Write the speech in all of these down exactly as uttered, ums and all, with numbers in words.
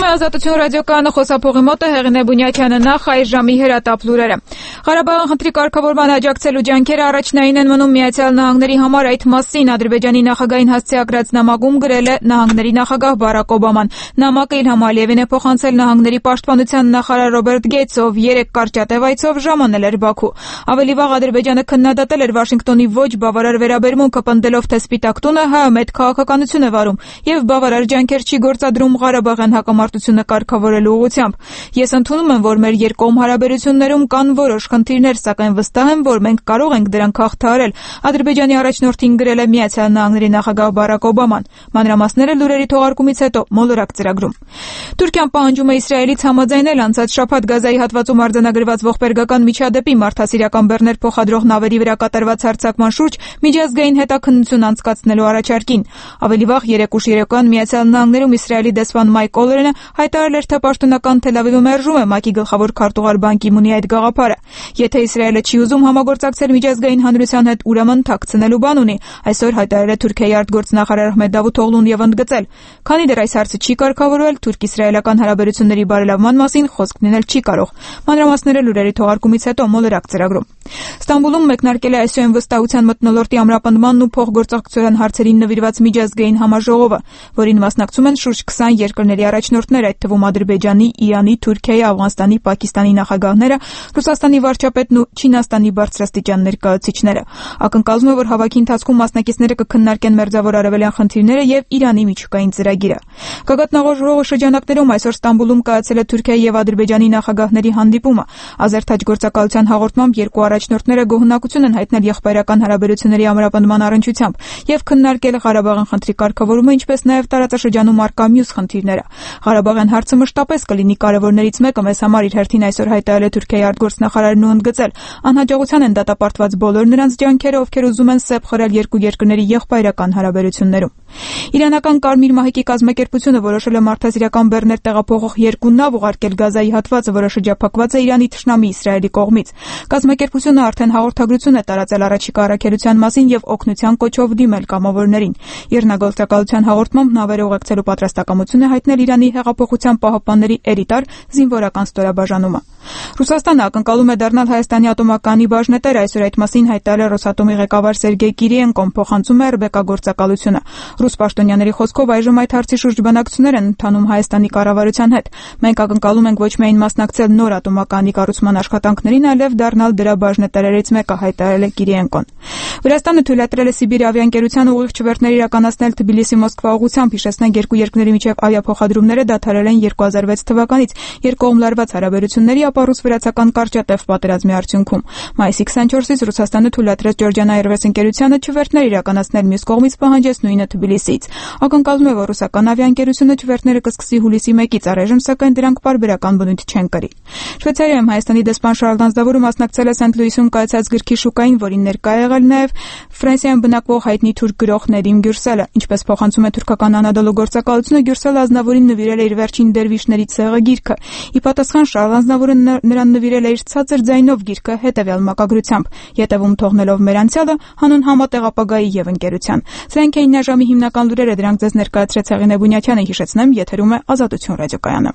Ազատություն ռադիոկայանը խոսափողի մոտ է Հեղինե Բունյակյանը նախ այս ժամի հրատապ լուրերը։ Ղարաբաղի խնդրի կարգավորման աջակցելու ջանքերը առաջնային են մնում Միացյալ Նահանգների համար, այդ մասին Ադրբեջանի նախագահին հասցեագրած նամակում գրել է Նահանգների նախագահ Բարակ Օբաման։ Նամակը Իլհամ Ալիևին է փոխանցել Նահանգների պաշտպանության նախարար Ռոբերտ Գեյթսը, ով երեք կարճատև այցով ժամանել էր Բաքու։ Ավելի վաղ Ադրբեջանը քննադատել էր Վաշինգտոնի ոչ բավարար վերաբերմունքը, պնդելով, թե Սպիտակ տունը ՀՀ մեծ քաղաքականություն է վարում եւ բավարար ջանքեր չի գործադրում Ղարաբաղյան հակամարտությունը կարգավորելու ուղղությամբ։ Ես ընդունում եմ, որ մեր երկկողմ հարաբերություններում կան որոշ խնդիրներ, սակայն վստահ եմ, որ մենք կարող ենք դրանք հաղթահարել, Ադրբեջանի առաջնորդին գրել է Միացյալ Նահանգների նախագահ Բարակ Օբաման։ Մանրամասները լուրերի թողարկումից հետո մոլորակ ծրագրում։ Թուրքիան պահանջում է Իսրայելից համաձայնել անցած շաբաթ Գազայի հատվածում արձանագրված ողբերգական միջադեպի մարդասիրական բեռներ փոխադրող նավերի վրա կատարված հարձակման շուրջ միջազգային հետաքննություն անցկացնելու առաջարկին։ Ավելի վաղ երեք ուշ երեկոյան Միացյալ Նահանգներում Իսրայելի դեսպան Մայք Օլերենը հայտարարել էր, թե պաշտոնական Թել Ավիվը մերժում է ՄԱԿ-ի գլխավոր քարտուղար Բան Կի Մունի այդ գաղափարը։ Եթե Իսրայելը չի ուզում համագործակցել միջազգային հանրության հետ, ուրեմն թաքցնելու բան ունի, այսօր հայտարարել է Թուրքիայի արտգործնախարար Ահմեդ Դավութօղլուն եւ ընդգծել։ Քանի դեռ այս հարցը չի կարգավորվել, թուրք-իսրայելական հարաբերությունների բարելավման մասին խոսք լինել չի կարող։ Մանրամասները լուրերի թողարկումից հետո մոլորակ ծրագրում։ Ստամբուլում մեկնարկել է այսօր վստահության մթնոլորտի ամրապնդմանն ու փոխգործակցության հարցերին նվիրված միջազգային համաժողովը, որին մասնակցում են շուրջ քսան երկրների առաջնորդներ, այդ թվում Ադրբեջանի, Իրանի, Թուրքիայի, Աֆղանստանի, Պակիստանի նախագահները, Ռուսաստանի վարչապետն ու Չինաստանի բարձրաստիճան ներկայացուցիչները։ Ակնկալվում է, որ հավաքի ընթացքում մասնակիցները կքննարկեն մերձավոր արևելյան խնդիրները եւ Իրանի միջուկային ծրագիրը։ Գագաթնաժողովի շրջանակներում այսօր Ստամբուլում կայացել է Թուրքիայի եւ Ադրբեջանի նախագահների հանդիպումը։ Ազերթաջ գործակալության հաղորդմամբ երկու առաջնորդները գոհունակություն են հայտնել եղբայրական հարաբերությունների ամրապնդման առնչությամբ եւ քննարկել Ղարաբաղյան խնդրի կարգավորումը, ինչպես նաեւ տարածաշրջանում առկա մյուս խնդիրները։ Ղարաբաղյան հարցը մշտապես կլինի կարևորներից մեկը, մեզ համար իր հերթին այսօր հայտարարել է Թուրքիայի արտգործնախարարն ու ընդգծել, անհաջողության են դատապարտված բոլոր նրանց ջանքերը, ովքեր ուզում են սեպ խրել երկու երկրների եղբայրական հարաբերություններում։ Իրանական Կարմիր մահիկի կազմակերպությունը որոշել է մարդասիրական բեռներ տեղափոխող երկու նավ ուղարկել Գազայի հատվածը, որը շրջափակված է Իրանի թշնամի Իսրայելի կողմից։ Կազմակերպությունը արդեն հաղորդագրություն է տարածել առաջիկա առաքելության մասին եւ օգնության կոչով դիմել կամավորներին։ Իրանագործակալության հաղորդմամբ նավերը ուղեկցելու պատրաստակամություն է հայտնել Իրանի հեղափոխության պահապանների էլիտար զինվորական ստորաբաժանումը։ Ռուսաստանը ակնկալում է դառնալ Հայաստանի ատոմականի բաժնետեր, այսօր այդ մասին հայտարարել Ռոսատոմի ղեկավար Սերգեյ Կիրիենկոն, փոխանցում է эр բե կա գործակալությունը։ Ռուս պաշտոնյաների խոսքով այժմ այդ հարցի շուրջ բանակցություններ են ընթանում Հայաստանի կառավարության հետ։ Մենք ակնկալում ենք ոչ միայն մասնակցել նոր ատոմականի կառուցման աշխատանքներին, այլև դառնալ դրա բաժնետերերից մեկը, հայտարարել է Կիրիենկոն։ Վրաստանը թույլատրել է Սիբիր ավիաընկերության ուղիղ չվերթներ իրականացնել Թբիլիսի-Մոսկվա ուղղությամբ, հիշեցնենք երկու երկրների միջև ավիափոխադրումները դադարել են երկու հազար վեց թվականից երկկողմ լարված հարաբերությունների, ապա ռուս-վրացական կարճատև պատերազմի արդյունքում։ Մայիսի քսանչորսից Ռուսաստանը թույլատրեց Georgian Airways ընկերությանը չվերթներ իրականացնել, մյուս կողմից պահանջեց նույնը Թբիլիսիից։ Ակնկալվում է, որ ռուսական ավիաընկերությունը չվերթները կսկսի հուլիսի մեկից, առայժմ սակայն դրանք պարբերական բնույթ չեն կրի։ Շվեյցարիայում Հայաստանի դեսպան Շարլ Դանզդավուրը մասնակցել է Սենթ Լուիսում կայացած գրքի շուկային, որին ներկա է եղել նաև Ֆրանսիայում բնակվող հայտնի թուրք գրող Նեդիմ Գյուրսելը։ Ինչպես փոխանցում է թուրքական Անադոլու գործակալությունը, Գյուրսելը Ազնավուրին նվիրել է իր վերջին դերվիշների ցեղը գիրքը։ Ի պատասխան Շարլ Ազնավուրը նրան նվիրել է իր ցածր ձայնով գիրքը հետևյալ մակագրությամբ. «Ետևում թողնելով մեր անցյալը, հանուն համատեղ ապագայի եւ ընկերության»։ Սրանք էին այժմի հիմնական լուրերը, դրանք ձեզ ներկայացրեց Հեղինե Բունյակյանը, հիշեցնեմ, եթերում է Ազատություն ռադիոկայանը։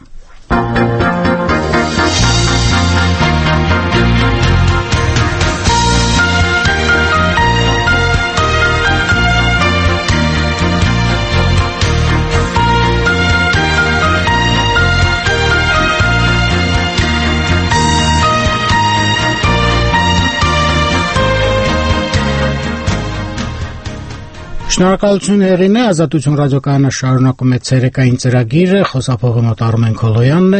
Շնորհակալություն Հեղինե, Ազատություն ռադիոկայանը շարունակում է ցերեկային ծրագիրը, խոսափողի մոտ Արմեն Քոլոյանն է։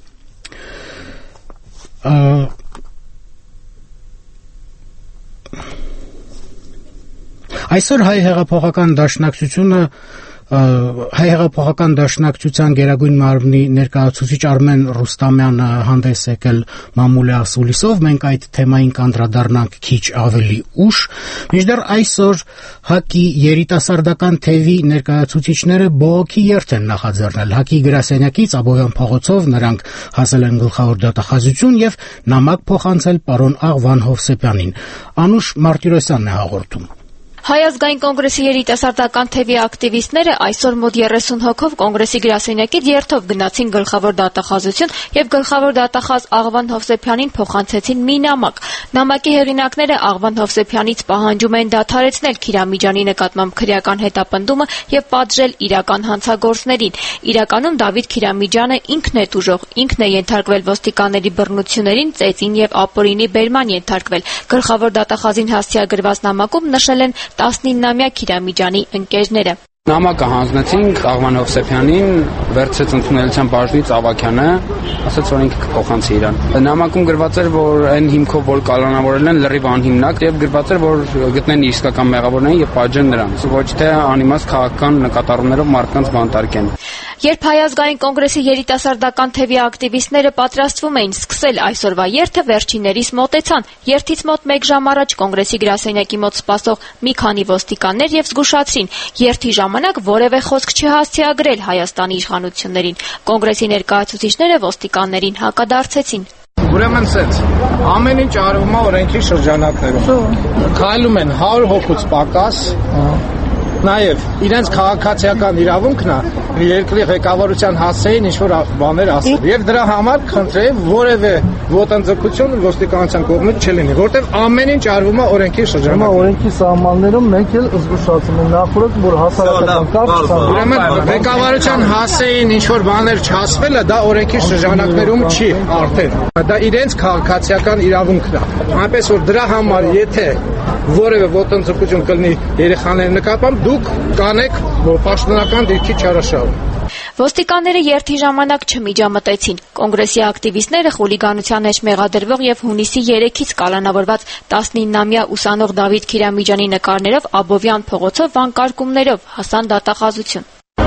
Այսօր հայ հեղափոխական դաշնակցությունը Հայ հեղափոխական դաշնակցության գերագույն մարմնի ներկայացուցիչ Արմեն Ռուստամյանը հանդես եկել մամուլի ասուլիսով, մենք այդ թեմային կանդրադառնանք քիչ ավելի ուշ, մինչդեռ այսօր ՀԱԿ-ի երիտասարդական թևի ներկայացուցիչները բողոքի երթ են նախաձեռնել։ ՀԱԿ-ի գրասենյակից Աբովյան փողոցով նրանք հասել են գլխավոր դատախազություն եւ նամակ փոխանցել պարոն Աղվան Հովսեփյանին։ Անուշ Մարտիրոսյանն է հաղորդում։ Հայ ազգային կոնգրեսի երիտասարդական թևի ակտիվիստները այսօր մոտ երեսուն հոգով կոնգրեսի գրասենյակից երթով գնացին գլխավոր դատախազություն եւ գլխավոր դատախազ Աղվան Հովսեփյանին փոխանցեցին մի նամակ։ Նամակի հեղինակները Աղվան Հովսեփյանից պահանջում են դադարեցնել Քիրամիջյանի նկատմամբ քրեական հետապնդումը եւ պատժել իրական հանցագործներին։ Իրականում Դավիթ Քիրամիջյանը ինքն է տուժող, ինքն է ենթարկվել ոստիկանների բռնություններին, ծեծին եւ ապօրինի բերման ենթարկվել։ Գլխավոր դատախազին հասցեագրված նամակում նշել են տասնիննամյա Քիրամիջյանի ընկերները։ Նամակը հանձնեցինք Աղվան Հովսեփյանին, վերցրեց ընդունելության բաժնից Ավագյանը, ասաց, որ ինքը կփոխանցի իրան։ Նամակում գրված էր, որ այն հիմքով, որ կալանավորել են, լրիվ անհիմնակ, եւ գրված էր, որ գտնեն իսկական մեղավորներին եւ պատժեն նրանց, ոչ թե անիմաստ քաղաքական նկատառումներով մարդկանց բանտարկեն։ Երբ Հայ ազգային կոնգրեսի երիտասարդական թևի ակտիվիստները պատրաստվում էին սկսել այսօրվա երթը, վերջիններիս մոտեցան։ Երթից մոտ մեկ ժամ առաջ կոնգրեսի գրասենյակի մոտ սպասող մի քանի ոստիկաններ եւ զգուշացրին. երթի ժամանակ որևէ խոսք չհասցեագրել Հայաստանի իշխանություններին։ Կոնգրեսի ներկայացուցիչները ոստիկաններին հակադարձեցին։ Ուրեմն սենց, ամեն ինչ արվում է օրենքի շրջանակներում։ Քայլում են հարյուր հոգուց պակաս, նաև իրենց քաղաքացիական իրավունքն է երկրի ղեկավարության հասցեին ինչ-որ բաներ ասել։ Եվ դրա համար խնդրեմ որևէ ոտնձգություն ոստիկանության կողմից չլինի, որտեղ ամեն ինչ արվում է օրենքի շրջանակներում։ Օրենքի սահմաններում մենք էլ զգուշացում ենք նախորդ, որ հասարակական կարգ չկա։ Ուրեմն ղեկավարության հասցեին ինչ-որ բաներ չասվելը դա օրենքի շրջանակներում չի արդեն։ Դա իրենց քաղաքացիական իրավունքն է։ Այնպես որ դրա համար եթե որևէ ոտնձգություն կլինի երեխաների նկատմամբ դուք կանեք պաշտոնական դիրքի չարաշահում։ Ոստիկանները երթի ժամանակ չմիջամտեցին։ Կոնգրեսի ակտիվիստները խուլիգանության մեջ մեղադրվող եւ հունիսի երեքից կալանավորված տասնիննամյա ուսանող Դավիթ Քիրամիջյանի նկարներով Աբովյան փողոցով վանկարկումներով հասան դատախազություն։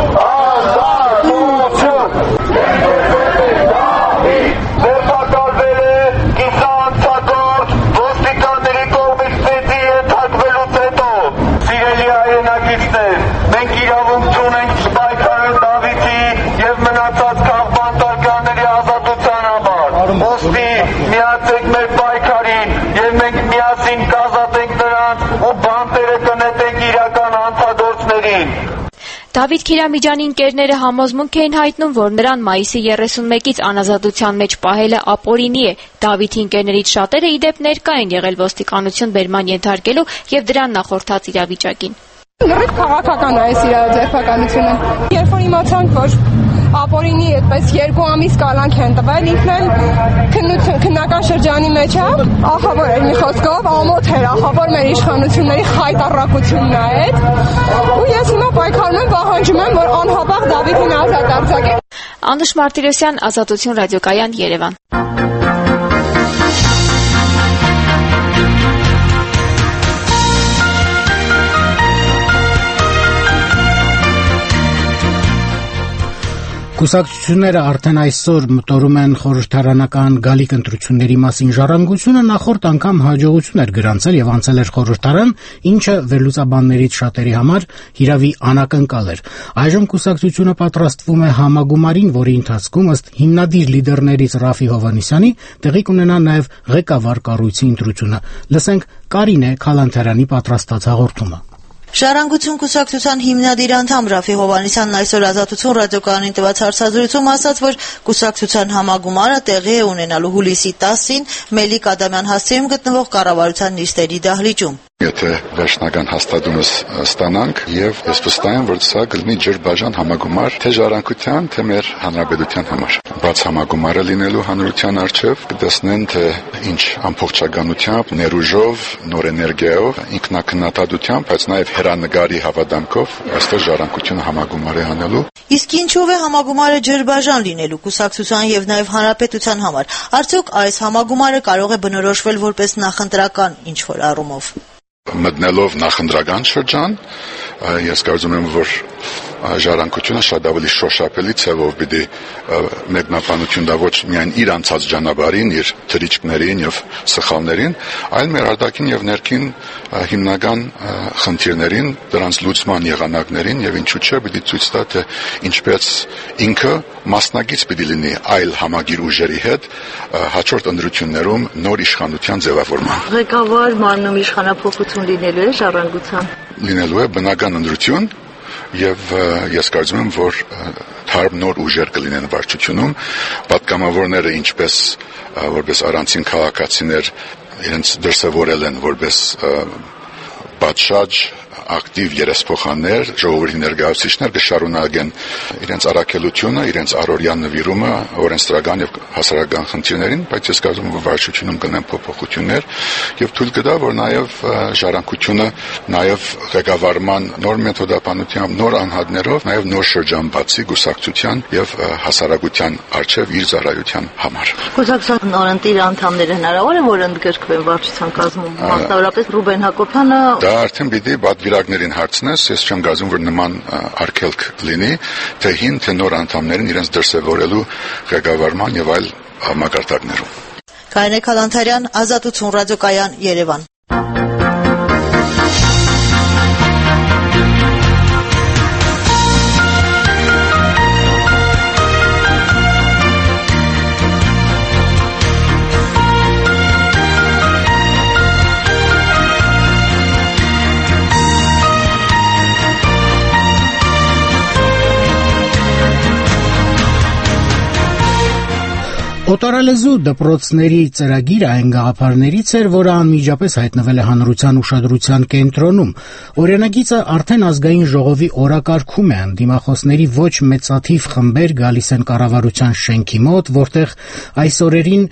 Մենք իրավունք ունենք պայքարել Դավիթի եւ մնացած քաղաքապետարների ազատության համար։ Ոստի միացեք մեր պայքարին եւ մենք միասին կազատենք նրանց ու բանտերը կնետենք իրական հանցագործներին։ Դավիթ Քիրամիջյանի ընկերները համոզմունք էին հայտնում, որ նրան մայիսի երեսունմեկից անազատության մեջ պահելը ապօրինի է։ Դավիթի ընկերներից շատերը ի դեպ ներկա են եղել ոստիկանություն բերման ենթարկելու եւ դրան նախորդած իրավիճակին։ Լրիվ քաղաքական է այս իրավիճակականությունը։ Երբ որ իմացանք, որ ապօրինի այդպես երկու ամիս կալանք են տվել, ինքն էլ քննական շրջանի մեջ է, ախավոր էր մի խոսքով, ամոթ էր, ախավոր մեր իշխանությունների խայտառակությունն է այդ։ Ու ես հիմա պայքարում եմ, պահանջում եմ, որ անհապաղ Դավիթին ազատ արձակեն։ Անուշ Մարտիրոսյան, Ազատություն ռադիոկայան, Երևան։ Կուսակցությունները արդեն այսօր մտորում են խորհրդարանական գալիք ընտրությունների մասին ժառանգությունը նախորդ անգամ հաջողություն էր գրանցել եւ անցել էր խորհրդարան, ինչը վերլուծաբաններից շատերի համար հիրավի անակնկալ էր։ Այժմ կուսակցությունը պատրաստվում է համագումարին, որի ընթացքում ըստ հիմնադիր լիդերներից Ռաֆի Հովհաննիսյանի տեղի կունենա նաեւ ղեկավար կառույցի ընտրությունը։ Լսենք Կարինե Քալանթարյանի պատրաստած հաղորդումը։ Ժառանգություն կուսակցության հիմնադիր անդամ Ռաֆի Հովհաննիսյանն այսօր Ազատություն ռադիոկայանին տված հարցազրույցում ասաց, որ կուսակցության համագումարը տեղի է ունենալու հուլիսի տասին Մելիք Ադամյան հասցեում գտնվող կառավարության նիստերի դահլիճում։ Եթե վերջնական հաստատումս ստանանք եւ ես վստահ եմ, որ սա կլինի ջրբաժան համագումար թե ժառանգության, թե մեր հանրապետության համար։ Բաց համագումարը լինելու հանրության առջև կտեսնեն, թե ինչ ամբողջականությամբ, ներուժով, նոր էներգիայով, ինքնակնատադությամբ, բայց նաեւ հերանեկարի հավատամքով այստեղ ժառանգությունը համագումար է անելու։ Իսկ ինչով է համագումարը ջրբաժան լինելու կուսակցության եւ նաեւ հանրապետության համար։ Արդյոք այս համագումարը կարող է բնորոշվել որպես նախընտրական ինչ-որ առումով։ Մտնելով նախընտրական շրջան, ես կարծում եմ, որ ժառանգությունը շատ ավելի շոշափելի ցավով պիտի մեկնաբանություն տա ոչ միայն իր անցած ճանապարհին, իր թրիչքներին եւ սխալներին, այլ մեր արտաքին եւ ներքին հիմնական խնդիրներին, դրանց լուծման եղանակներին եւ ինչու՞ չէ պիտի ցույց տա, թե ինչպես ինքը մասնակից պիտի լինի այլ համագիր ուժերի հետ հաջորդ ընտրություններում նոր իշխանության ձևավորման։ Ղեկավար մարմնում իշխանափոխություն ընտրություն լինելու է ժառանգության։ Լինելու է բնական ընտրություն եւ ես կարծում եմ, որ թարմ նոր ուժեր կլինեն վարչությունում, պատգամավորները ինչպես որպես առանցին քաղաքացիներ իրենց դրսևորել են որպես պատշաճ ակտիվ երեսփոխաններ, ժողովրդի ներկայացուցիչներ կշարունակեն իրենց առաքելությունը, իրենց առօրյա նվիրումը օրենսդրական եւ հասարակական խնդիրներին, բայց ես կարծում եմ, որ վարչությունում կնեն փոփոխություններ եւ թույլ կտա, որ նաեւ ժառանգությունը նաեւ ղեկավարման նոր մեթոդապանությամբ, նոր անհատներով, նաեւ նոր շրջան բացի գուսակցության եւ հասարակության արժեվ իր ծառայության համար։ Կուսակցության նորընտիր անդամները հնարավոր է, որ ընդգրկվեն վարչության կազմում, մասնավորապես Ռուբեն Հակոբյանը։ Դա արդեն պիտի պատվիրակներին հարցնես, ես չեմ կարծում, որ նման արգելք լինի, թե հին, թե նոր անդամներին իրենց դրսևորելու ղեկավարման եւ այլ մակարդակներում։ Կարինե Քալանթարյան, Ազատություն ռադիոկայան, Երևան։ Օտարալեզու դպրոցների ծրագիրը այն գաղափարներից էր, որը անմիջապես հայտնվել է հանրության ուշադրության կենտրոնում։ Օրենագիծը արդեն ազգային ժողովի օրակարգում է, ընդդիմախոսների ոչ մեծաթիվ խմբեր գալիս են կառավարության շենքի մոտ, որտեղ այս օրերին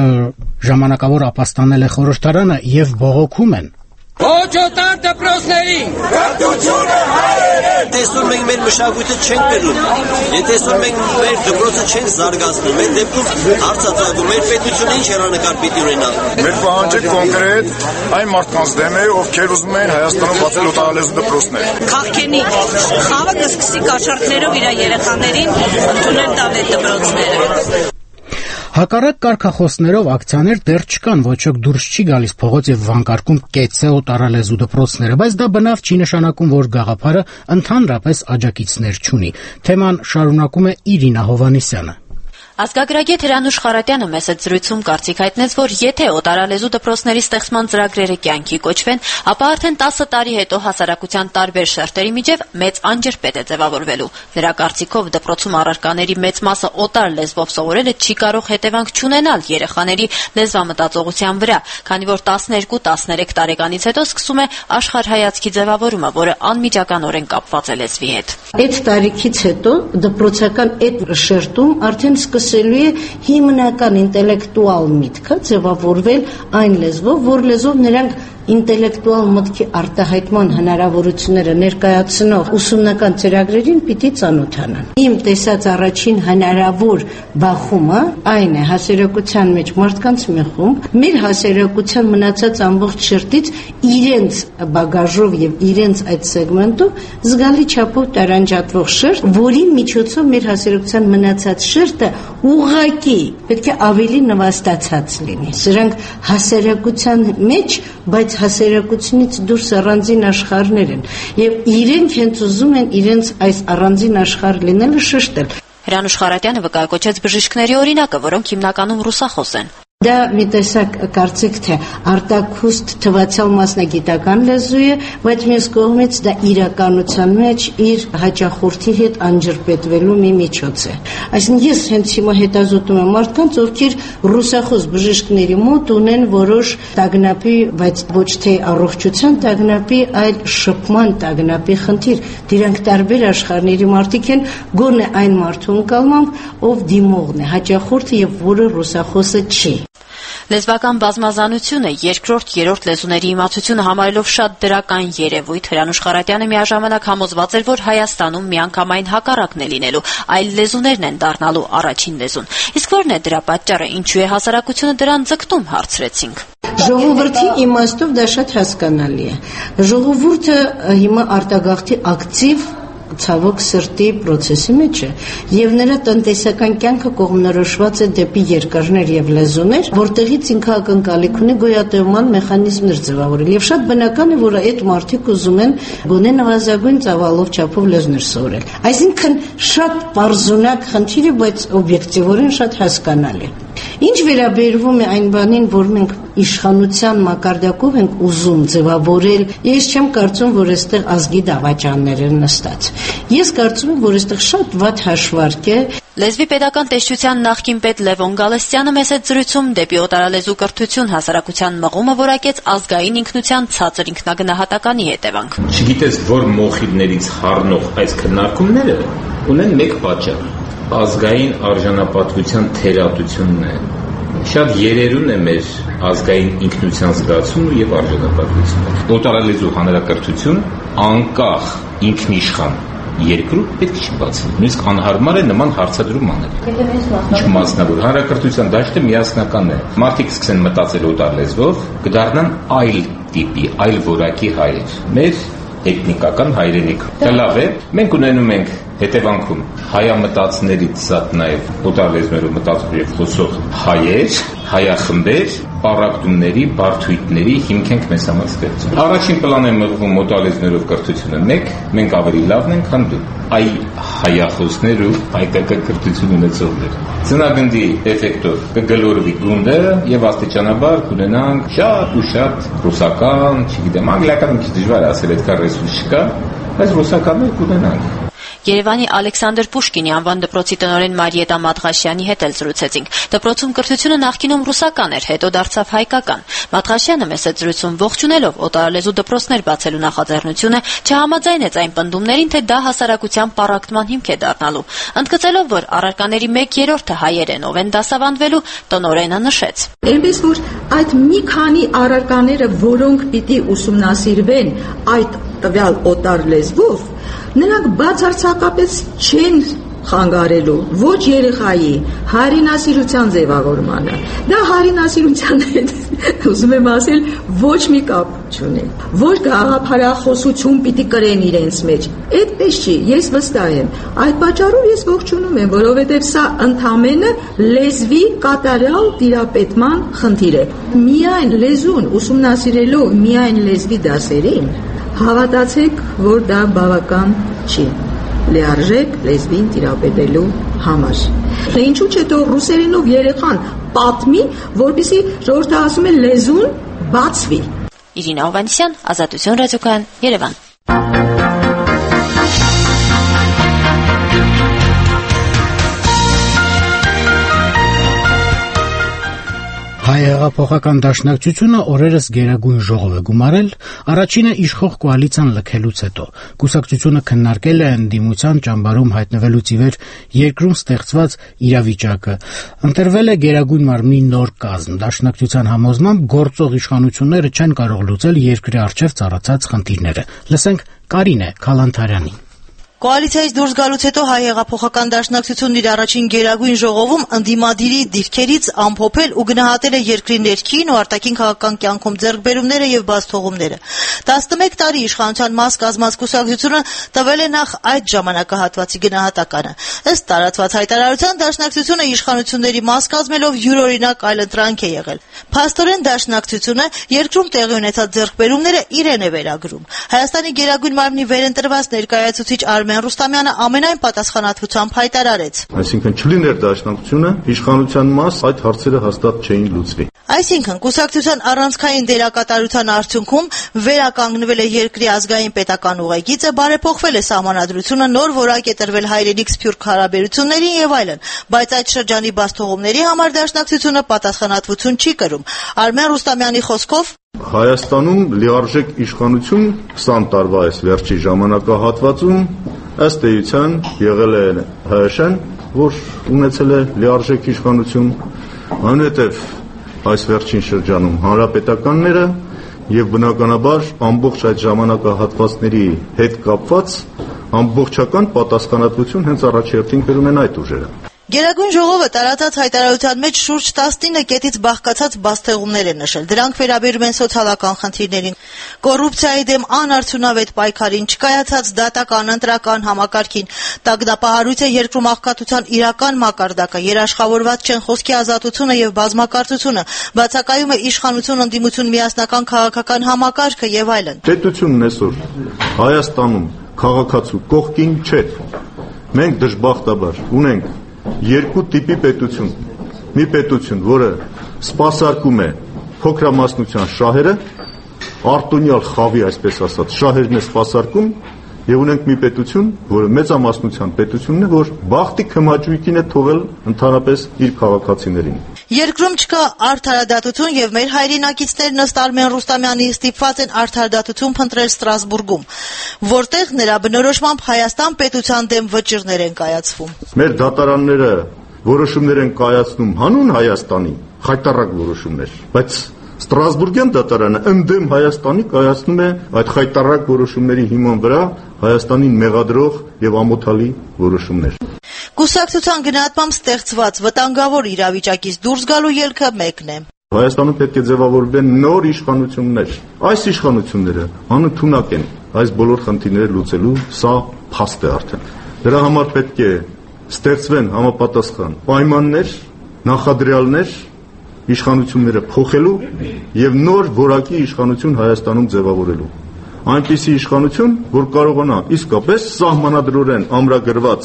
ժամանակավոր ապաստանել է խորհրդարանը եւ բողոքում են. Ոչ օտար դպրոցներին։ Կրթությունը հայերեն։ Տեսնում ենք մեր մշակույթը չենք բերում։ Եթե տեսնում ենք մեր դպրոցը չենք զարգացնում, մեր դեպքում հարցածագում մեր պետությունը ինչ հեռանկար պիտի ունենա։ Մեր պահանջը կոնկրետ այն մարդկանց դեմ է, ովքեր ուզում են Հայաստանում բացել օտարալեզու դպրոցներ։ Քաղաքենի խաղը կսկսի կաշառքներով իր երեխաներին ընդունել տալ այդ դպրոցները։ Հակառակ կարգախոսներով ակցիաներ դեռ չկան, ոչ ոք դուրս չի գալիս փողոց եւ վանկարկում կեցե օտարալեզու դպրոցները, բայց դա բնավ չի նշանակում, որ գաղափարը ընդհանրապես աջակիցներ չունի։ Թեման շարունակում է Իրինա Հովանեսյանը։ Ազգագրագետ Հրանուշ Խարատյանը մեծ զրույցում կարծիք հայտնեց, որ եթե օտարալեզու դպրոցների ստեղծման ծրագրերը կյանքի կոչվեն, ապա արդեն տասը տարի հետո հասարակության տարբեր շերտերի միջև մեծ անջրպետ է ձևավորվելու։ Նրա կարծիքով դպրոցում առարկաների մեծ մասը օտար լեզվով սովորելը չի կարող հետևանք չունենալ երեխաների լեզվամտածողության վրա, քանի որ տասներկու տասներեք տարեկանից հետո սկսում է աշխարհայացքի ձևավորումը, որը անմիջականորեն կապված է լեզվի հետ։ Այդ տարիքից հետո դպրոցական այդ շերտում արդեն սկսելու է հիմնական ինտելեկտուալ միտքը ձևավորվել այն լեզվով, որ լեզվով նրանք ինտելեկտուալ մտքի արտահայտման հնարավորությունները ներկայացնող ուսումնական ծրագրերին պիտի ծանոթանան։ Իմ տեսած առաջին հնարավոր բախումը այն է հասարակության մեջ մարդկանց մի խումբ մեր հասարակության մնացած ամբողջ շերտից իրենց բագաժով եւ իրենց այդ սեգմենտով զգալի չափով տարանջատվող շերտ, որի միջոցով մեր հասարակության մնացած շերտը ուղղակի պետք է ավելի նվաստացած լինի։ Սրանք հասարակության մեջ, բայց հասարակությունից դուրս առանձին աշխարհներ են եւ իրենք հենց ուզում են իրենց այս առանձին աշխարհ լինելը շեշտել։ Հրանուշ Խարատյանը վկայակոչեց բժիշկների օրինակը, որոնք հիմնականում ռուսախոս են։ Դա մի տեսակ կարծիք թե արտաքուստ թվացյալ մասնագիտական լեզու է, բայց մյուս կողմից դա իրականության մեջ իր հաճախորդի հետ անջրպետվելու մի միջոց է։ Այսինքն ես հենց հիմա հետազոտում եմ մարդկանց, ովքեր ռուսախոս բժիշկների մոտ ունեն որոշ տագնապի, բայց ոչ թե առողջության տագնապի, այլ շփման տագնապի խնդիր։ Դրանք տարբեր աշխարհների մարդիկ են, գոնե այն մարդու ընկալմամբ, ով դիմողն է, հաճախորդը եւ որը ռուսախոսը չի։ Լեզվական բազմազանությունը երկրորդ, երրորդ լեզուների իմացությունը համարելով շատ դրական երևույթ, Հրանուշ Խարատյանը միաժամանակ համոզված էր, որ Հայաստանում միանգամայն հակառակն է լինելու, այլ լեզուներն են դառնալու առաջին լեզուն։ Իսկ ո՞րն է դրա պատճառը, ինչու է հասարակությունը դրան ձգտում, հարցրեցինք։ Ժողովրդի իմաստով դա շատ հասկանալի է։ Ժողովուրդը հիմա արտագաղթի ակտիվ ցավոք սրտի process-ի մեջ է եւ նրա տնտեսական կյանքը կողմնորոշված է դեպի երկրներ եւ լեզուներ, որտեղից ինքը ակնկալիք ունի գոյատևման մեխանիզմներ ձևավորել եւ շատ բնական է, որ այդ մարդիկ ուզում են գոնե նվազագույն ծավալով չափով լեզուներ սովորել։ Այսինքն շատ բարձունակ խնդիր է, բայց օբյեկտիվորեն շատ հասկանալի։ Ինչ վերաբերվում է այն բանին, որ մենք իշխանության մակարդակով ենք ուզում ձևավորել, ես չեմ կարծում, որ այստեղ ազգի դավաճաններ են նստած։ Ես կարծում եմ, որ այստեղ շատ վատ հաշվարկ է։ Լեզվի պետական տեսչության նախկին պետ Լևոն Գալստյանը մեծ զրույցում դեպի օտարալեզու կրթություն հասարակության մղումը որակեց ազգային ինքնության ցածր ինքնագնահատականի հետևանք։ Չգիտես, որ մոխիրներից խառնող այս քննարկումները ունեն մեկ պատճառ՝ ազգային արժանապատվության թերատությունն է։ Շատ երերուն է մեր ազգային ինքնության զգացումը եւ արժանապատվությունը։ Օտարալեզու հանրակրթություն անկախ ինքնիշխան երկրում պետք չի բացի։ Նույնիսկ անհարմար է նման հարցադրում անել։ Ինչ մասնավոր հանրակրթության դաշտը միասնական է։ Մարդիկ սկսեն մտածել օտար լեզվով, կդառնան այլ տիպի, այլ որակի հայեր։ Մեր էթնիկական հայրենիք։ Դա լավ է։ Մենք ունենում ենք հետևանքում հայամտածներից զատ նաև օտար լեզուներով մտածող եւ խոսող հայեր, հայախմբեր, պարակտումների, բարթույթների հիմք ենք մեզ համար ստեղծում։ Առաջին պլան է մղվում օտար լեզուներով կրթությունը մեկ, մենք ավելի լավն ենք, քան դու։ Այ հայախոսներ ու հայկական կրթություն ունեցողներ։ Ծնագնդի էֆեկտով կգլորվի գունդը եւ աստիճանաբար կունենանք շատ ու շատ ռուսական, չգիտեմ, անգլիական քիչ դժվար է ասել, այդքան ռեսուրս չկա, բայց ռուսականներ կունենանք։ Երևանի Ալեքսանդր Պուշկինի անվան դպրոցի տնօրեն Մարիետա Մադղաշյանի հետ էլ զրուցեցինք։ Դպրոցում կրթությունը նախկինում ռուսական էր, հետո դարձավ հայկական։ Մադղաշյանը մեծ զրույցում ողջունելով օտարալեզու դպրոցներ բացելու նախաձեռնությունը չհամաձայնեց այն պնդումներին, թե դա հասարակության պառակտման հիմք է դառնալու։ Ընդգծելով, որ առարկաների մեկ երրորդը հայեր են, ով են դասավանդվելու, տնօրենը նշեց. Այնպես որ այդ մի քանի առարկաները, որոնք պիտի ուսումնասիրվեն այդ տվյալ օտար լեզվով, նրանք բացարձակապես չեն խանգարելու ոչ երեխայի հայրենասիրության ձևավորմանը։ Դա հայրենասիրության հետ, ուզում եմ ասել, ոչ մի կապ չունի։ Ոչ գաղափարախոսություն պիտի կրեն իրենց մեջ։ Այդպես չի, ես վստահ եմ։ Այդ պատճառով ես ողջունում եմ, որովհետև սա ընդամենը լեզվի կատարյալ տիրապետման խնդիր է։ Միայն լեզուն ուսումնասիրելու միայն լեզվի դասերին հավատացեք, որ դա բավական չի լիարժեք լեզվին տիրապետելու համար։ Ինչու՞ չէ թող ռուսերենով երեխան պատմի, որպեսզի ժողովուրդը ասում է լեզուն բացվի։ Իրինա Հովհաննիսյան, Ազատություն ռադիոկայան, Երևան։ Հայ հեղափոխական դաշնակցությունը օրերս գերագույն ժողով է գումարել, առաջինը իշխող կոալիցիան լքելուց հետո։ Կուսակցությունը քննարկել է ընդդիմության ճամբարում հայտնվելուց ի վեր երկրում ստեղծված իրավիճակը։ Ընտրվել է գերագույն մարմնի նոր կազմ։ Դաշնակցության համոզմամբ գործող իշխանությունները չեն կարող լուծել երկրի առջև ծառացած խնդիրները։ Լսենք Կարինե Քալանթարյանին։ Կոալիցիայից դուրս գալուց հետո հայ հեղափոխական դաշնակցությունն իր առաջին գերագույն ժողովում ընդդիմադիրի դիրքերից ամփոփել ու գնահատել է երկրի ներքին ու արտաքին քաղաքական կյանքում ձեռքբերումները եւ բացթողումները։ տասնմեկ տարի իշխանության մաս կազմած կուսակցությունը տվել է նախ այդ ժամանակահատվածի գնահատականը։ Ըստ տարածված հայտարարության դաշնակցությունը իշխանությունների մաս կազմելով յուրօրինակ այլընտրանք է եղել։ Փաստորեն դաշնակցությունը երկրում տեղի ունեցած ձեռքբերումները իրեն է վերագրում։ Հայաստանի գերագույն մարմնի վերընտրված ներկայացուցիչ Արմեն Ռուստամյանը ամենայն պատասխանատվությամբ հայտարարեց. Այսինքն չլիներ դաշնակցությունը, իշխանության մաս այդ հարցերը հաստատ չէին լուծվի։ Այսինքն կուսակցության առանցքային դերակատարության արդյունքում վերականգնվել է երկրի ազգային պետական ուղեգիծը, բարեփոխվել է սահմանադրությունը, նոր որակ է տրվել հայրենիք սփյուռք հարաբերություններին եւ այլն, բայց այդ շրջանի բացթողումների համար դաշնակցությունը պատասխանատվություն չի կրում։ Արմեն Ռուստամյանի խոսքով Հայաստանում լիարժեք իշխանություն քսան տարվա այս վերջի ժամանակահատվածում ըստ էության եղել է ՀՀՇ-ն, որ ունեցել է լիարժեք իշխանություն, այնուհետև այս վերջին շրջանում հանրապետականները եւ բնականաբար ամբողջ այդ ժամանակահատվածների հետ կապված ամբողջական պատասխանատվություն հենց առաջերտին կրում են այդ ուժերը։ Գերագույն ժողովը տարածած հայտարարության մեջ շուրջ տասնինը կետից բաղկացած բացթողումներ է նշել։ Դրանք վերաբերում են սոցիալական խնդիրներին, կոռուպցիայի դեմ անարդյունավետ պայքարին, չկայացած դատական ընտրական համակարգին, տագնապահարույց է երկրում աղքատության իրական մակարդակը, երաշխավորված չեն խոսքի ազատությունը եւ բազմակարծությունը, բացակայում է իշխանություն ընդդիմություն միասնական քաղաքական համակարգը եւ այլն։ Պետությունն այսօր Հայաստանում քաղաքացու կողքին չէ։ Մենք դժբախտաբար ունենք երկու տիպի պետություն։ մի պետություն, որը սպասարկում է փոքրամասնության շահերը, արտոնյալ խավի, այսպես ասած, շահերն է սպասարկում, եւ ունենք մի պետություն, որը մեծամասնության պետությունն է, որ բախտի քմաճույքին է թողել ընդհանրապես իր քաղաքացիներին։ Երկրում չկա արդարադատություն եւ մեր հայրենակիցներն ըստ Արմեն Ռուստամյանի ստիպված են արդարադատություն փնտրել Ստրասբուրգում, որտեղ նրա բնորոշմամբ Հայաստան պետության դեմ վճիռներ են կայացվում։ Մեր դատարանները որոշումներ են կայացնում հանուն Հայաստանի, խայտառակ որոշումներ, բայց Ստրասբուրգյան դատարանը ընդդեմ Հայաստանի կայացնում է այդ խայտառակ որոշումների հիման վրա Հայաստանին մեղադրող եւ ամոթալի որոշումներ։ Կուսակցության գնահատմամբ ստեղծված վտանգավոր իրավիճակից դուրս գալու ելքը մեկն է։ Հայաստանում պետք է ձևավորվեն նոր իշխանություններ։ Այս իշխանությունները անընդունակ են այս բոլոր խնդիրները լուծելու, սա փաստ է արդեն։ Դրա համար պետք է ստեղծվեն համապատասխան պայմաններ, նախադրյալներ իշխանությունները փոխելու եւ նոր որակի իշխանություն Հայաստանում ձևավորելու։ Այնպիսի իշխանություն, որ կարողանա իսկապես սահմանադրորեն ամրագրված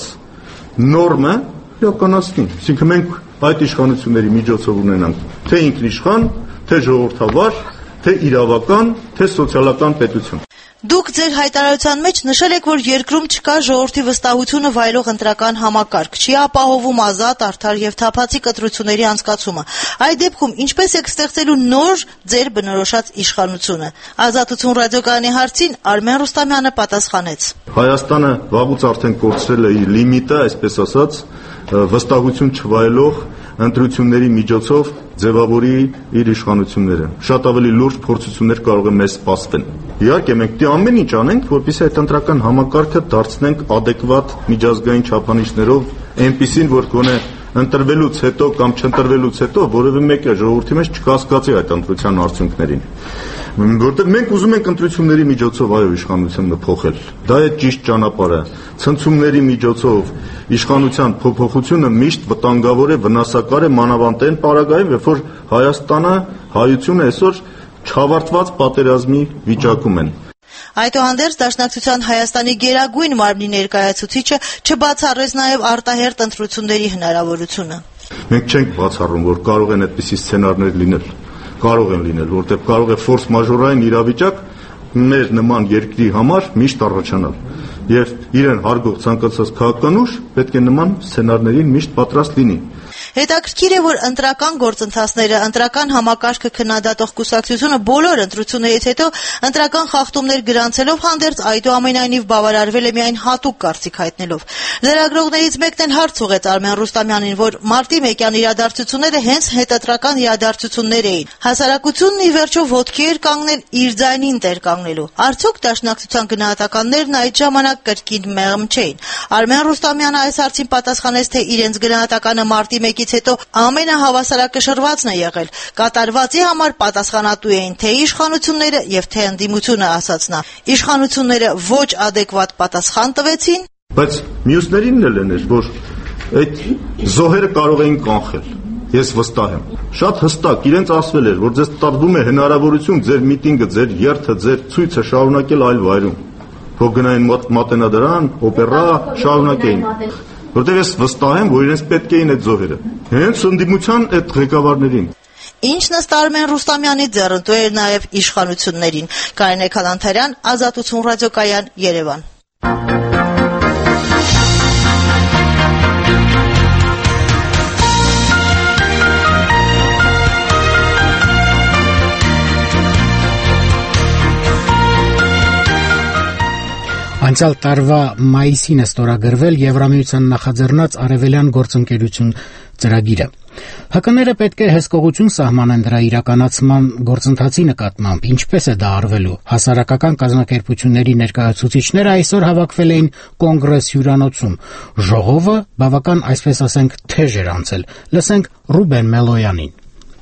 նորմը իրականացնի։ Այսինքն մենք այդ իշխանությունների միջոցով ունենանք թե ինքնիշխան, թե ժողովրդավար, թե իրավական, թե սոցիալական պետություն։ Դուք ձեր հայտարարության մեջ նշել եք, որ երկրում չկա ժողովրդի վստահությունը վայելող ընտրական համակարգ, չի ապահովում ազատ, արդար եւ թափանցիկ կտրությունների անցկացումը։ Այդ դեպքում ինչպես եք ստեղծելու նոր ձեր բնորոշած իշխանությունը։ Ազատություն ռադիոկայանի հարցին Արմեն Ռուստամյանը պատասխանեց. Հայաստանը վաղուց արդեն կորցրել է իր լիմիտը, այսպես ասած, վստահություն չվայելող ընտրությունների միջոցով ձևավորի իր իշխանությունները։ Շատ ավելի լուրջ փորձություններ կարող են մեզ սպասվեն։ Իհարկե մենք դե ամեն ինչ անենք, որպեսզի այդ ընտրական համակարգը դարձնենք adekvat միջազգային չափանիշներով, այնպիսին, որ գոնե ընտրվելուց հետո կամ չընտրվելուց հետո որևէ մեկը ժողովրդի մեջ չկասկածի այդ ընտրության արդյունքներին։ Որտեղ մենք ուզում ենք ընտրությունների միջոցով այո իշխանությունը փոխել։ Դա է ճիշտ ճանապարհը։ Ցնցումների միջոցով իշխանության փոփոխությունը միշտ վտանգավոր է, վնասակար է մանավանդ այն պարագայում, երբ որ Հայաստանը, հայությունը այսօր չավարտված պատերազմի վիճակում են։ Այդուհանդերձ Դաշնակցության Հայաստանի գերագույն մարմնի ներկայացուցիչը չբացառեց նաև արտահերթ ընտրությունների հնարավորությունը։ Մենք չենք բացառում, որ կարող են այդպիսի սցենարներ լինել, կարող են լինել, որտեղ կարող է ֆորս մաժորային իրավիճակ մեր նման երկրի համար միշտ առաջանալ։ Եվ իրեն հարգող ցանկացած քաղաքական ուժ պետք է նման սցենարներին միշտ պատրաստ լինի։ Հետաքրքիր է, որ ընտրական գործընթացները, ընտրական համակարգը քննադատող կուսակցությունը բոլոր ընտրություններից հետո ընտրական խախտումներ գրանցելով հանդերձ այդուամենայնիվ բավարարվել է միայն հատուկ կարծիք հայտնելով։ Լրագրողներից մեկն էլ հարց ուղղեց Արմեն Ռուստամյանին, որ մարտի մեկյան իրադարձությունները հենց հետընտրական իրադարձություններ էին։ Հասարակությունն ի վերջո ոտքի էր կանգնել իր ձայնին տեր կանգնելու։ Արդյոք Դաշնակցության գնահատականներն այդ ժամանակ կրկին մեղմ չէին։ Արմեն Ռուստամյանը այս հարցին պատասխանեց, թե իրենց գնահատականը մարտի մեկից հետո ամենահավասարակշռվածն է եղել։ Կատարվածի համար պատասխանատու էին թե իշխանությունները եւ թե ընդդիմությունը, ասաց նա։ Իշխանությունները ոչ adekvat պատասխան տվեցին, բայց մյուսներին էլ են, որ այդ զոհերը կարող էին կանխել։ Ես վստահ եմ։ Շատ հստակ իրենց ասվել էր, որ ձեզ տրվում է հնարավորություն ձեր միտինգը, ձեր երթը, ձեր ցույցը շարունակել այլ վայրում։ Թող գնային մատենադարան, օպերա, շարունակեին։ Որտեղ ես վստահ եմ, որ իրենց պետք էին այդ զոհերը։ Հենց ընդդիմության այդ ղեկավարներին։ Ինչն ըստ Արմեն Ռուստամյանի ձեռնտու էր նաև իշխանություններին։ Կարինե Քալանթարյան, Ազատություն ռադիոկայան, Երևան։ Անցյալ տարվա մայիսին է ստորագրվել Եվրամիության նախաձեռնած Արևելյան գործընկերություն ծրագիրը։ ՀԿ-ները պետք է հսկողություն սահմանեն դրա իրականացման գործընթացի նկատմամբ, ինչպես է դա արվելու։ Հասարակական կազմակերպությունների ներկայացուցիչները այսօր հավաքվել էին կոնգրես հյուրանոցում։ Ժողովը բավական, այսպես ասենք, թեժ էր անցել։ Լսենք Ռուբեն Մելոյանին։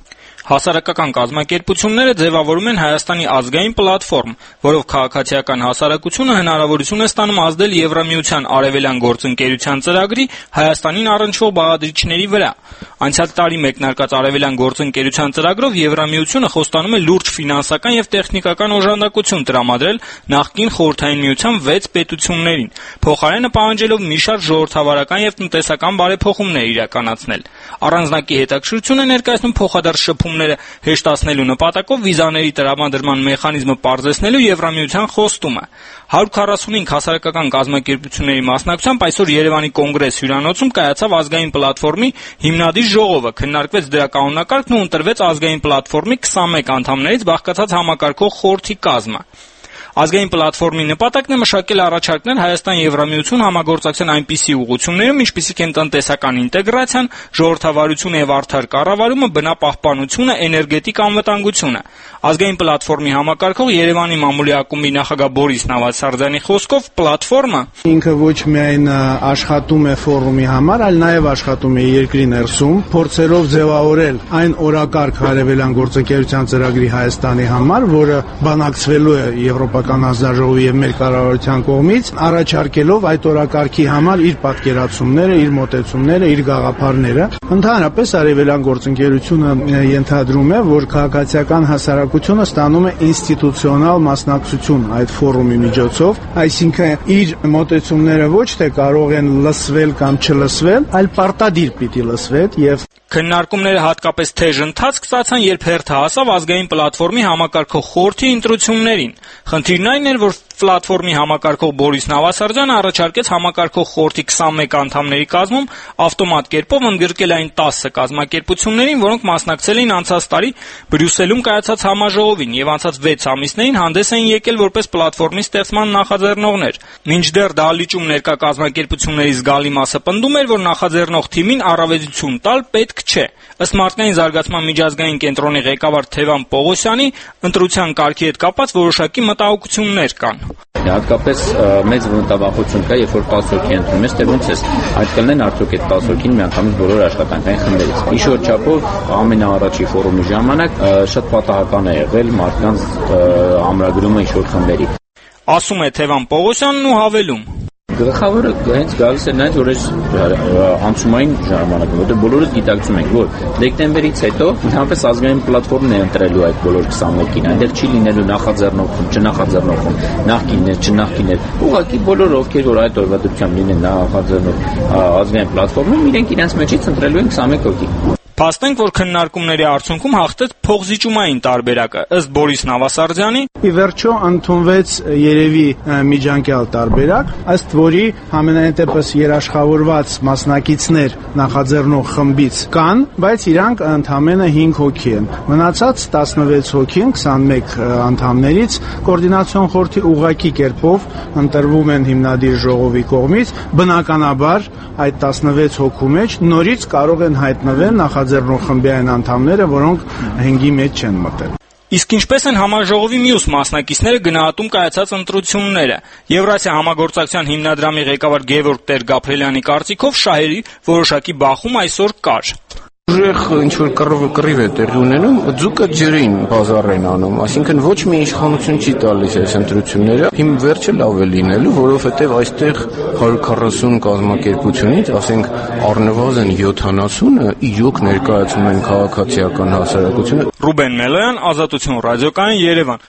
Հասարակական կազմակերպությունները ձևավորում են Հայաստանի ազգային պլատֆորմ, որով քաղաքացիական հասարակությունը հնարավորություն է ստանում ազդել Եվրամիության արևելյան գործընկերության ծրագրի Հայաստանին առնչվող բաղադրիչների վրա։ Անցյալ տարի մեկնարկած արևելյան գործընկերության ծրագրով Եվրամիությունը խոստանում է լուրջ ֆինանսական եւ տեխնիկական օժանդակություն տրամադրել նախկին Խորհրդային Միության վեց պետություններին, փոխարենը պահանջելով մի շարք ժողովրդավարական եւ տնտեսական բարեփոխումներ իրականացնել։ Առանձնակի հետաքրքրություն է ներկայացնում փոխադարձ շփումները հեշտացնելու նպատակով վիզաների տրամադրման մեխանիզմը պարզեցնելու Եվրամիության խոստումը։ հարյուր քառասունհինգ հասարակական կազմակերպությունների մասնակցությամբ այսօր Երևանի Կոնգրես հյուրանոցում կայացավ ազգային պլատֆորմի հիմնադիր ժողովը, քննարկվեց դրա կանոնակարգն ու ընտրվեց ազգային պլատֆորմի քսանմեկ անդամներից բաղկացած համակարգող խորհրդի կազմը։ Ազգային պլատֆորմի նպատակն է մշակել առաջարկներ Հայաստան-Եվրամիություն համագործակցության այնպիսի ուղղություններում, ինչպիսիք են տնտեսական ինտեգրացիան, ժողովրդավարությունը եւ արդար կառավարումը, բնապահպանությունը, էներգետիկ անվտանգությունը։ Ազգային պլատֆորմի համակարգող Երևանի մամուլի ակումբի նախագահ Բորիս Նավասարդյանի խոսքով պլատֆորմը ինքը ոչ միայն աշխատում է ֆորումի համար, այլ նաեւ աշխատում է երկրի ներսում, փորձերով ձևավորել այն օրակարգ արևելյան գործընկերության ծրագրի Հայաստանի համար, որը բանակցվելու է Եվրոպա հանձնաժողովի եւ մեր կառավարության կողմից, առաջարկելով այդ օրակարգի համար իր պատկերացումները, իր մոտեցումները, իր գաղափարները։ Ընդհանրապես արևելյան գործընկերությունը ենթադրում է, որ քաղաքացիական հասարակությունը ստանում է ինստիտուցիոնալ մասնակցություն այդ ֆորումի միջոցով, այսինքն իր մոտեցումները ոչ թե կարող են լսվել կամ չլսվել, այլ պարտադիր պիտի լսվեն եւ Քննարկումները հատկապես թեժ ընթացք ստացան, երբ հերթը հասավ ազգային պլատֆորմի համակարգող խորհրդի ընտրություններին։ Խնդիրն այն էր, որ պլատֆորմի համակարգող Բորիս Նավասարդյանը առաջարկեց համակարգող խորհրդի քսանմեկ անդամների կազմում ավտոմատ կերպով ընդգրկել այն տասը կազմակերպություններին, որոնք մասնակցել էին անցած տարի Բրյուսելում կայացած համաժողովին եւ անցած վեց ամիսներին հանդես էին եկել որպես պլատֆորմի ստեղծման նախաձեռնողներ։ Մինչդեռ դահլիճում ներկա կազմակերպությունների զգալի մասը պնդում էր, որ նախաձեռնող թիմին առավելություն տալ պետք չէ։ Ըստ Մարդկային զարգացման միջազգային կենտրոնի ղեկավար Թևան Պողոսյանի, ընտրության կարգի հետ կապված որոշակի մտահոգություններ կան։ Հատկապես մեծ մտավախություն կա, երբ որ տասը հոգի ընդունում ես, թե ոնց է այդ կլինեն արդյոք այդ տասը հոգին միանգամից բոլոր աշխատանքային խմբերից։ Ինչ-որ չափով ամենաառաջի ֆորումի ժամանակ շատ պատահական է եղել մարդկանց ամրագրումը ինչ-որ խմբերի։ Ասում է Թևան Պողոսյանն ու հավելում. Գլխավորը հենց գալիս է նրանց, որ այս անցումային ժամանակում, որտեղ բոլորս գիտակցում ենք, որ դեկտեմբերից հետո ընդհանրապես ազգային պլատֆորմն է ընտրելու այդ բոլոր քսանմեկին, այնտեղ չի լինելու նախաձեռնողություն, չնախաձեռնողություն, նախկիններ, չնախկիններ։ Ուղղակի բոլոր ովքեր որ այդ օրվա դրությամբ լինեն նախաձեռնող ազգային պլատֆորմում, իրենք իրենց մեջից ընտրելու են քսանմեկ հոգի։ Փաստենք, որ քննարկումների արդյունքում հաղթեց փոխզիջումային տարբերակը, ըստ Բորիս Նավասարդյանի։ Ի վերջո ընդունվեց երևի միջանկյալ տարբերակ, ըստ որի համենայն դեպս երաշխավորված մասնակիցներ նախաձեռնող խմբից կան, բայց իրանք ընդամենը հինգ հոգի են։ Մնացած տասնվեց հոգին քսանմեկ անդամներից կոորդինացիոն խորհրդի ուղղակի կերպով ընտրվում են հիմնադիր ժողովի կողմից, բնականաբար այդ տասնվեց հոգու մեջ նորից կարող են հայտնվել նախաձեռնող խմբի այն անդամները, որոնք հենգի մեջ չեն մտել։ Իսկ ինչպես են համաժողովի մյուս մասնակիցները գնահատում կայացած ընտրությունները։ Եվրասիա համագործակցության հիմնադրամի ղեկավար Գևորգ Տեր-Գաբրելյանի կարծիքով շահերի որոշակի բախում այսօր կար։ Ուժեղ ինչ-որ կռիվ է տեղի ունենում, ձուկը ջրին բազար են անում, այսինքն ոչ մի իշխանություն չի տալիս այս ընտրությունները, հիմ վերջը լավ է լինելու, որովհետև այստեղ հարյուր քառասուն կազմակերպությունից, ասենք առնվազն յոթանասունը իրոք ներկայացնում են քաղաքացիական հասարակությունը։ Ռուբեն Մելոյան, Ազատություն ռադիոկայան, Երևան։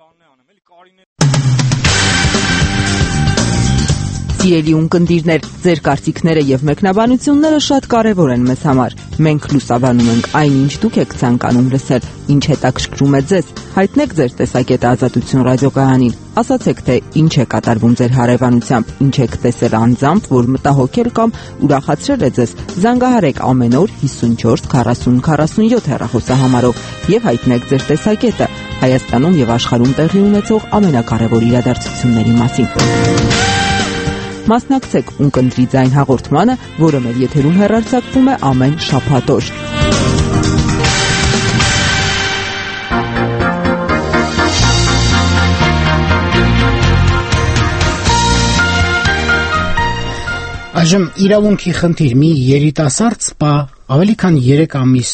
Սիրելի ունկնդիրներ, ձեր կարծիքները եւ մեկնաբանությունները շատ կարեւոր են մեզ համար։ Մենք լուսաբանում ենք այն, ինչ դուք եք ցանկանում լսել, ինչ հետաքրքրում է ձեզ։ Հայտնեք ձեր տեսակետը Ազատություն ռադիոկայանին։ Ասացեք, թե ինչ է կատարվում ձեր հարևանությամբ, ինչ եք տեսել անձամբ, որ մտահոգել կամ ուրախացրել է ձեզ։ Զանգահարեք ամեն օր հիսունչորս քառասուն քառասունյոթ հեռախոսահամարով եւ հայտնեք ձեր տեսակետը Հայաստանում եւ աշխարհում տեղի ունեցող ամենակարևոր իրադարձությունների մասին։ Մասնակցեք ունկնդրի ձայն հաղորդմանը, որը մեր եթերում հեռարձակվում է ամեն շաբաթ օր։ Այժմ իրավունքի խնդիր մի երիտասարդ սպա ավելի քան երեք ամիս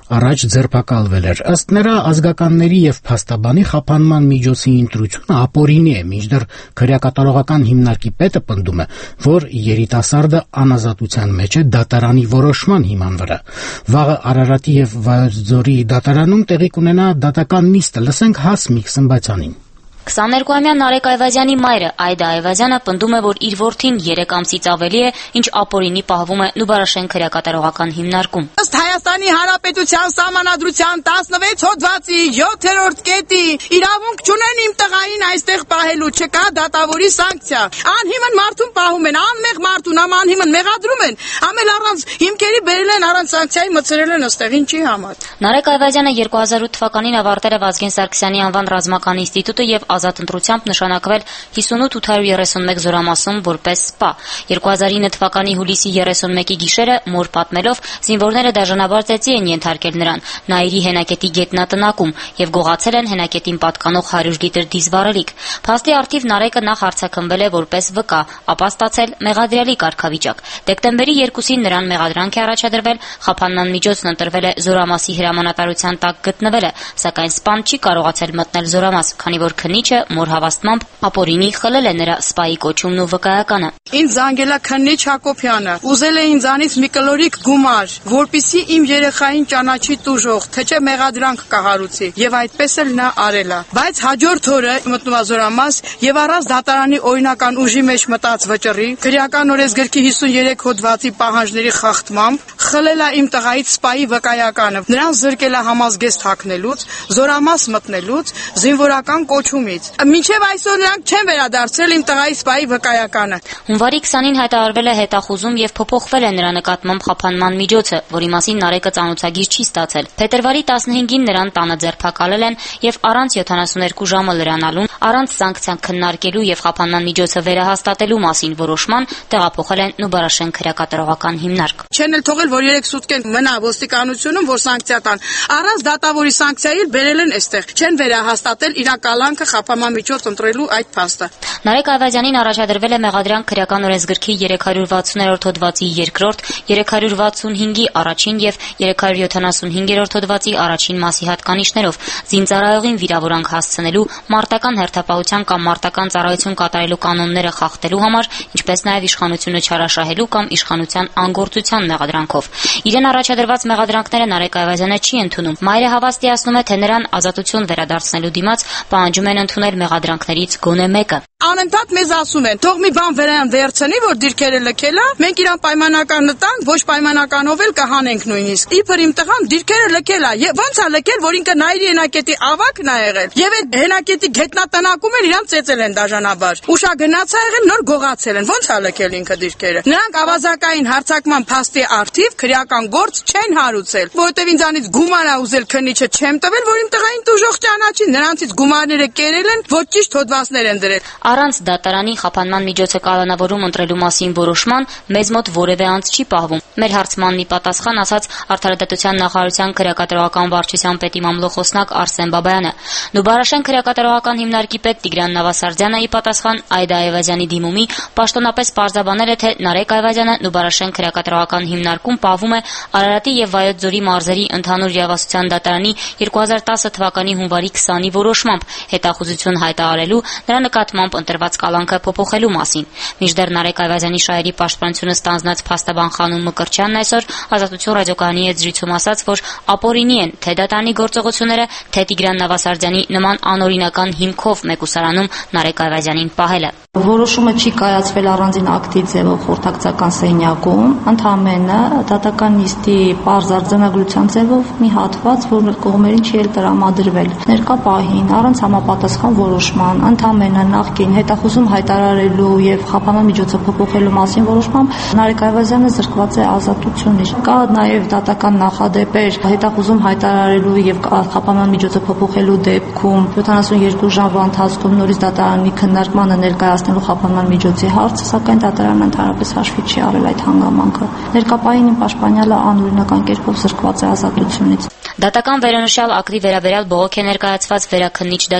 առաջ ձերբակալվել էր։ Ըստ նրա, ազգականների եւ փաստաբանի խափանման միջոցի ընտրությունը ապօրինի է, մինչդեռ քրեակատարողական հիմնարկի պետը պնդում է, որ երիտասարդը անազատության մեջ է դատարանի որոշման հիման վրա։ Վաղը Արարատի եւ Վայոց ձորի դատարանում տեղի կունենա դատական նիստը։ Լսենք Հասմիկ Սմբացյանին։ քսաներկուամյա Նարեկ Այվազյանի մայրը Այդա Այվազյանը պնդում է, որ իր որդին երեք ամսից ավելի է, ինչ ապօրինի պահվում է Նուբարաշեն քրեակատարողական հիմնարկում։ Ըստ Հայաստանի Հանրապետության Սահմանադրության տասնվեց հոդվածի յոթերորդ կետի իրավունք չունեն իմ տղային այստեղ պահելու, չկա դատավորի սանկցիա։ Անհիմն մարդուն պահում են, անմեղ մարդուն անհիմն մեղադրում են, ամեն առանց հիմքերի բերել են, առանց սանկցիայի մտցրել են ըստեղ ինչի համար։ Նարեկ Այվազյանը երկու հազար ութ թվականին ավարտել է Վազգեն Սարգսյանի անվան ռազմական ինստիտուտը եւ ազատ ընտրությամբ նշանակվել հիսունութ ութ հարյուր երեսունմեկ զորամասում որպես սպա։ երկու հազար ինը թվականի հուլիսի երեսունմեկի գիշերը մոր պատմելով զինվորները դաժանաբար ծեծի են ենթարկել նրան Նաիրի հենակետի գետնատնակում եւ գողացել են հենակետին պատկանող հարյուր լիտր դիզվառելիք։ Փաստի առթիվ Նարեկը նախ արձակնվել է որպես վկա, ապա ստացել մեղադրյալի կարգավիճակ։ Դեկտեմբերի երկուսին նրան մեղադրանք է առաջադրվել, խափանման միջոցն ընտրվել է զորամասի հրամանատարության տակ գտնվելը, սակայն սպան չի կարողացել մտնել զորամաս, քանի որ քննիչը մոր հավաստմամբ ապօրինի խլել է նրա սպայի կոչումն ու վկայականը։ Ինձ զանգել է քննիչ Հակոբյանը, ուզել է ինձանից մի կլորիկ գումար, որպիսի իմ երեխային ճանաչի տուժող, թե չէ մեղադրանք կահարուցի, եւ այդպես էլ նա արել է։ Բայց հաջորդ օրը մտնում է զորամաս եւ առանց դատարանի օրինական ուժի մեջ մտած վճռի, քրեական օրենսգրքի հիսուներեք հոդվածի պահանջների խախտմամբ խլել է իմ տղայից սպայի վկայականը։ Նրան զրկել է համազգեստ հագնելուց, զորամաս մտնելուց, զինվորական կոչումից։ Մինչև այսօր նրանք չեն վերադարձրել իմ տղայի սպայի վկայականը։ Հունվարի քսանին հայտարարվել է հետախուզում եւ փոփոխվել է նրա նկատմամբ խափանման միջոցը, որի մասին Նարեկը ծանոթագիր չի ստացել։ Փետրվարի տասնհինգին նրան տանը ձերբակալել են եւ առանց յոթանասունհերկու ժամը լրանալուն, առանց սանկցիան քննարկելու եւ խափանման միջոցը վերահաստատելու մասին որոշման տեղափոխել են Նուբարաշեն քրեակատարողական հիմնարկ։ Չեն էլ թողել, որ երեք սուտկեն մնա ոստիկանությունում, որ սանկցիա տան։ Առանց դատավորի սանկցիայի բերել են այստեղ։ Չեն վերահաստատել իրակալանքը խափանման միջոց ընտրելու այդ փաստը։ Նարեկ Այվազյանին առաջադրվել է մեղադրանք քրեական օրենսգրքի երեք հարյուր վաթսուներորդ հոդվածի երկրորդ, երեք հարյուր վաթսունհինգի առաջին եւ երեք հարյուր յոթանասունհինգերորդ հոդվածի առաջին մասի հատկանիշներով զինծառայողին վիրավորանք հասցնելու, մարտական հերթապահության կամ մարտական ծառայություն կատարելու կանոնները խախտելու համար, ինչպես նաեւ իշխանությունը չարաշահելու կամ իշխանության անգործության մեղադրանքով։ Իրեն առաջադրված մեղադրանքները Նարեկ Այվազյանը չի ընդունում։ Մայրը հավաստիացնում է, թե նրան ազատություն վերադարձնելու դիմաց պահանջում են ընդունել մեղադրանքներից գոնե մեկը։ Անընդհատ մեզ ասում են, թող մի բան վերան վերցնի, որ դիրքերը լքել է, մենք իրան պայմանական նտանք, ոչ պայմանականով էլ կհանենք նույնիսկ։ Իբր իմ տղան դիրքերը լքել է, եւ ո՞նց է լքել, որ ինքը Նաիրի հենակետի ավակն է եղել։ Եվ այդ հենակետի գետնատնակում էլ իրան ծեծել են դաժանաբար։ Ուշա գնաց է եղել, նոր գողացել են։ Ո՞նց է լքել ինքը դիրքերը։ Նրանք ավազակային հարցակման փաստի առթիվ քրեական գործ չեն հարուցել, որովհետեւ ինձանից գումար է ուզել քննիչը չեմ տվել, որ իմ տղային տուժող ճանաչի, նրանցից գումարները կերել են, ոչ ճիշտ հոդվածներ են դրել։ Առանց դատարանի խափանման միջոցը կանոնավորում ընտրելու մասին որոշման մեզ մոտ որևէ անձ չի պահվում։ Մեր հարցմանն ի պատասխան ասաց Արդարադատության նախարարության քրեակատարողական վարչության պետի մամլոխոսնակ Արսեն Բաբայանը։ Նուբարաշեն քրեակատարողական հիմնարկի պետ Տիգրան Նավասարդյանը ի պատասխան Այդա Այվազյանի դիմումի պաշտոնապես պարզաբանել է, թե Նարեկ Այվազյանը Նուբարաշեն քրեակատարողական հիմնարկում պահվում է Արարատի եւ Վայոց ձորի մարզերի ընդհանուր իրավասության դատարանի երկու հազար տասը թվականի հունվարի քսանի որոշմամբ հետախուզություն հայտարարելու, նրա նկատմամբ ընտրված կալանքը փոփոխելու մասին։ Մինչդեռ Նարեկ Այվազյանի շահերի պաշտպանությունը ստանձնած փաստաբան Խանուն Մկրտչյանն այսօր Ազատություն ռադիոկայանի հետ զրույցում ասաց, որ ապօրինի են թե դատարանի գործողությունները, թե Տիգրան Նավասարդյանի նման անօրինական հիմքով մեկուսարանում Նարեկ Այվազյանին պահելը։ Որոշումը չի կայացվել առանձին ակտի ձևով խորհրդակցական սենյակում, ընդհանրապես դատական նիստի պարզ արձանագրության ձևով մի հատված, որ կողմերին չի էլ տրամադրվել։ Ներկա պահին առանց համապատասխան որոշման, ընդհանրապես նախկին հետախուզում հայտարարելու եւ խափանման միջոցը փոփոխելու մասին որոշմամբ Նարեկ Այվազյանը զրկված է ազատությունից։ Կա նաեւ դատական նախադեպեր հետախուզում հայտարարելու եւ խափանման միջոցը փոփոխելու դեպքում յոթանասունհերկու ժամվա ընթացքում նորից դատարանի քննարկմանը ներկայացնելու խափանման միջոցի հարցը, սակայն դատարանը ընդհանրապես հաշվի չի առել այդ հանգամանքը։ Ներկապահին պաշտպանյալը անօրինական կերպով զրկված է ազատությունից։ Դատական վերոնշյալ ակտի վերաբերյալ բողոք է ներկայացված վերաքննիչ դատարան։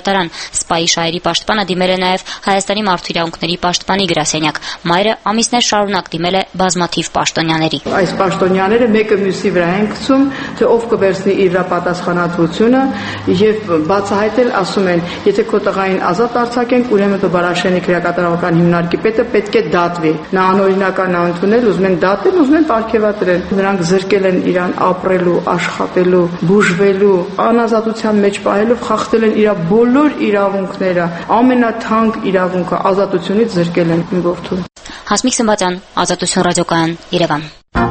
Սպայի շահերի պաշտպանը դիմել է նաև Հայաստանի մարդու իրավունքների պաշտպանի գրասենյակ։ Մայրը ամիսներ շարունակ դիմել է բազմաթիվ պաշտոնյաների։ Այս պաշտոնյաները մեկը մյուսի վրա են գցում, թե ով կվերցնի իր պատասխանատվությունը եւ բացահայտել ասում են, եթե քո տղային ազատ արձակենք, ուրեմն դու Բարաշենի քրեակատարական հիմնարկի պետը պետք է դատվի։ Նա անօրինական է ընդունել, ուզում են դատել, ուզում են պարգևատրել։ Նրանք զրկել են իրան ապրելու, աշխատելու, բուժվելու, անազատության մեջ պահելով խախտել են իր բոլոր իրավունքները, ամենաթանկ իրավունքը ազատությունից զրկել են մի որդու։ Հասմիկ Սմբատյան, Ազատություն ռադիոկայան, Երևան։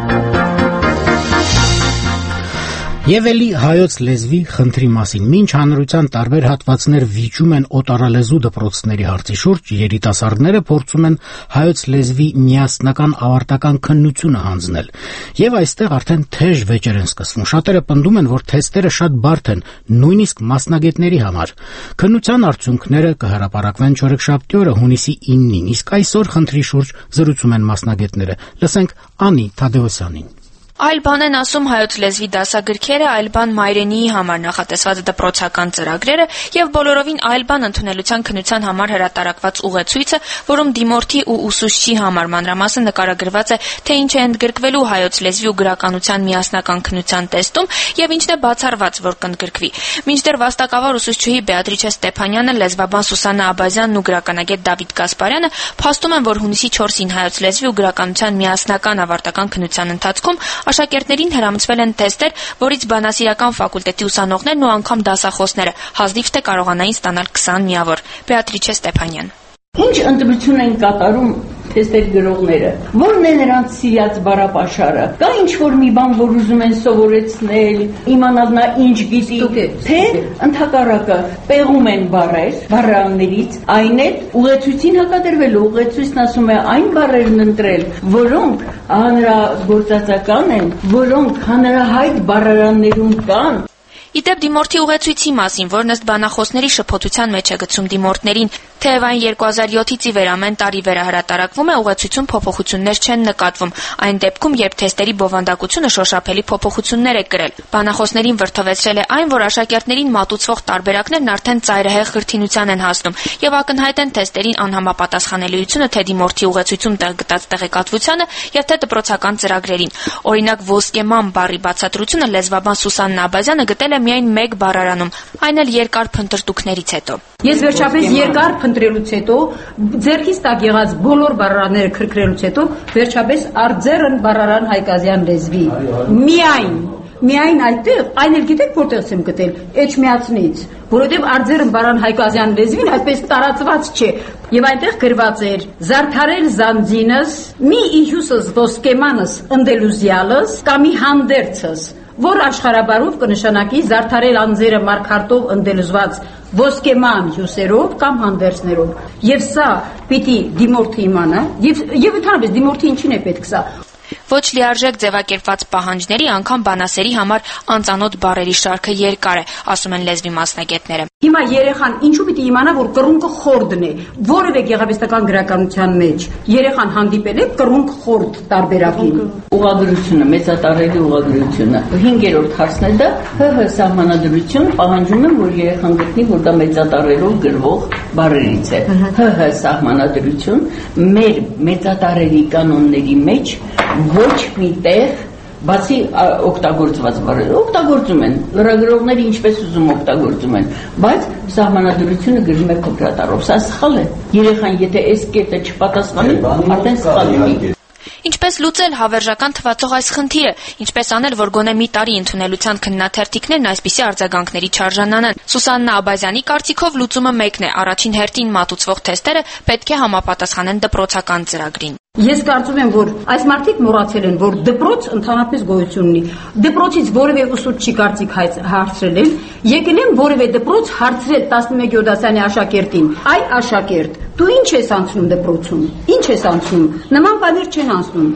Եվ էլի հայոց լեզվի խնդրի մասին։ Մինչ հանրության տարբեր հատվածներ վիճում են օտարալեզու դպրոցների հարցի շուրջ, երիտասարդները փորձում են հայոց լեզվի միասնական ավարտական քննությունը հանձնել։ Եվ այստեղ արդեն թեժ վեճեր են սկսվում։ Շատերը պնդում են, որ թեստերը շատ բարդ են, նույնիսկ մասնագետների համար։ Քննության արդյունքները կհրապարակվեն չորեքշաբթի օրը հունիսի իննին, իսկ այսօր խնդրի շուրջ զրուցում են մասնագետները։ Լսենք Անի Թադեոսյանին։ Այլ բան են ասում հայոց լեզվի դասագրքերը, այլ բան մայրենիի համար նախատեսված դպրոցական ծրագրերը եւ բոլորովին այլ բան ընդունելության քննության համար հրատարակված ուղեցույցը, որում դիմորդի ու ուսուցչի համար մանրամասն նկարագրված է, թե ինչ է ընդգրկվելու հայոց լեզվի ու գրականության միասնական քննության տեստում եւ ինչն է բացառված, որ կընդգրկվի։ Մինչդեռ վաստակավոր ուսուցչուհի Բեատրիչե Ստեփանյանը, լեզվաբան Սուսաննա Աբազյանն ու գրականագետ Դավիթ Գասպարյանը փաստում են, որ հունիսի չորսին հայոց լեզվի ու գրականության միասնական ավարտական քննության ընթացքում աշակերտներին հրամցվել են թեստեր, որից բանասիրական ֆակուլտետի ուսանողներն ու անգամ դասախոսները հազիվ թե կարողանային ստանալ քսան միավոր։ Բեատրիչե Ստեփանյան։ Ինչ ընտրություն են կատարում թեստեր գրողները, որն է նրանց սիրած բառապաշարը, կա ինչ-որ մի բան, որ ուզում են սովորեցնել, իմանալ նա ինչ գիտի, թե ընդհակառակը պեղում են բառեր, բառարաններից, այն էլ ուղեցույցին հակադրվելու, ուղեցույցն ասում է այն բառերն ընտրել, որոնք հանրագործածական են, որոնք հանրահայտ բառարաններում կան։ Իդեպ դիմորդի ուղեցույցի մասին, որն ըստ բանախոսների շփոթության մեջ է գցում դիմորդներին, թեև այն երկու հազար յոթից ի վեր ամեն տարի վերահրատարակվում է, ուղեցույցում փոփոխություններ չեն նկատվում, այն դեպքում, երբ թեստերի բովանդակությունը շոշափելի փոփոխություններ է կրել։ Բանախոսներին վրդովեցրել է այն, որ աշակերտներին մատուցվող տարբերակներն արդեն ծայրահեղ խրթինության են հասնում եւ ակնհայտ են թեստերին անհամապատասխանելիությունը թե դիմորդի ուղեցույցում տեղ գտած տեղեկատվությանը եւ թե դպրոցական ծրագրերին։ Օրինակ ոսկեման բառի բացատրությունը լեզվաբան Սուսաննա Աբազյանը գտել է միայն մեկ բառարանում, այն էլ երկար փնտրտուքներից հետո։ Ես վերջապես երկար փնտրելուց հետո, ձեռքից տակ եղած բոլոր բառարանները քրքրելուց հետո, վերջապես արձերն բառարան Հայկազյան լեզվի։ Միայն, միայն այդտեղ, այն էլ գիտեք որտեղից եմ գտել, Էջմիածնից, որովհետև արձերն բառարան Հայկազյան լեզվին այդպես տարածված չէ։ Եվ այնտեղ գրված էր. «Զարդարել զանձինս, մի իհյուսս ոսկեմանս ընդելուզյալս, կամի հանդերցս», որ աշխարհաբարով կնշանակի զարդարել անձերը մարգարտով ընդելուզված ոսկեման հյուսերով կամ հանդերձներով։ Եվ սա պիտի դիմորդը իմանա, եւ եւ ընդհանրապես դիմորդի ինչին է պետք սա։ Ոչ լիարժեք ձևակերպված պահանջների, անգամ բանասերի համար անծանոթ բառերի շարքը երկար է, ասում են լեզվի մասնագետները։ Հիմա երեխան ինչու պիտի իմանա, որ կռունկը խորդն է, որևէ գեղարվեստական գրականության մեջ երեխան հանդիպել է կռունկ խորդ տարբերակին։ Ուղղագրությունը, մեծատարելի ուղղագրությունը։ հինգերորդ հարցն է դա, ՀՀ սահմանադրություն պահանջում է, որ երեխան գտնի, որ դա մեծատարելով գրվող բառերից է։ ՀՀ սահմանադրություն մեր մեծատարելի կանոնների մեջ ոչ մի տեղ բացի օգտագործված բառերը օգտագործում են, լրագրողները ինչպես ուզում օգտագործում են, բայց սահմանադրությունը գրում է փոքրատառով, սա սխալ է։ Երեխան եթե այս կետը չպատասխանի, արդեն սխալ է։ Ինչպես լուծել հավերժական թվացող այս խնդիրը, ինչպես անել, որ գոնե մի տարի ընդունելության քննաթերթիկներն այսպիսի արձագանքների չարժանանան։ Սուսաննա Աբազյանի կարծիքով լուծումը մեկն է, առաջին հերթին մատուցվող թեստերը պետք է համապատասխանեն դպրոցական ծրագրին։ Ես կարծում եմ, որ այս մարդիկ մոռացել են, որ դպրոց ընդհանրապես գոյություն ունի։ Դպրոցից որևէ ուսուցչի կարծիք հարցրել են, եկել են որևէ դպրոց հարցրել տասնմեկերորդ դասարանի աշակերտին. «Այ աշակերտ, դու ինչ ես անցնում դպրոցում։ Ինչ ես անցնում։ Նման բաներ չեն անցնում»։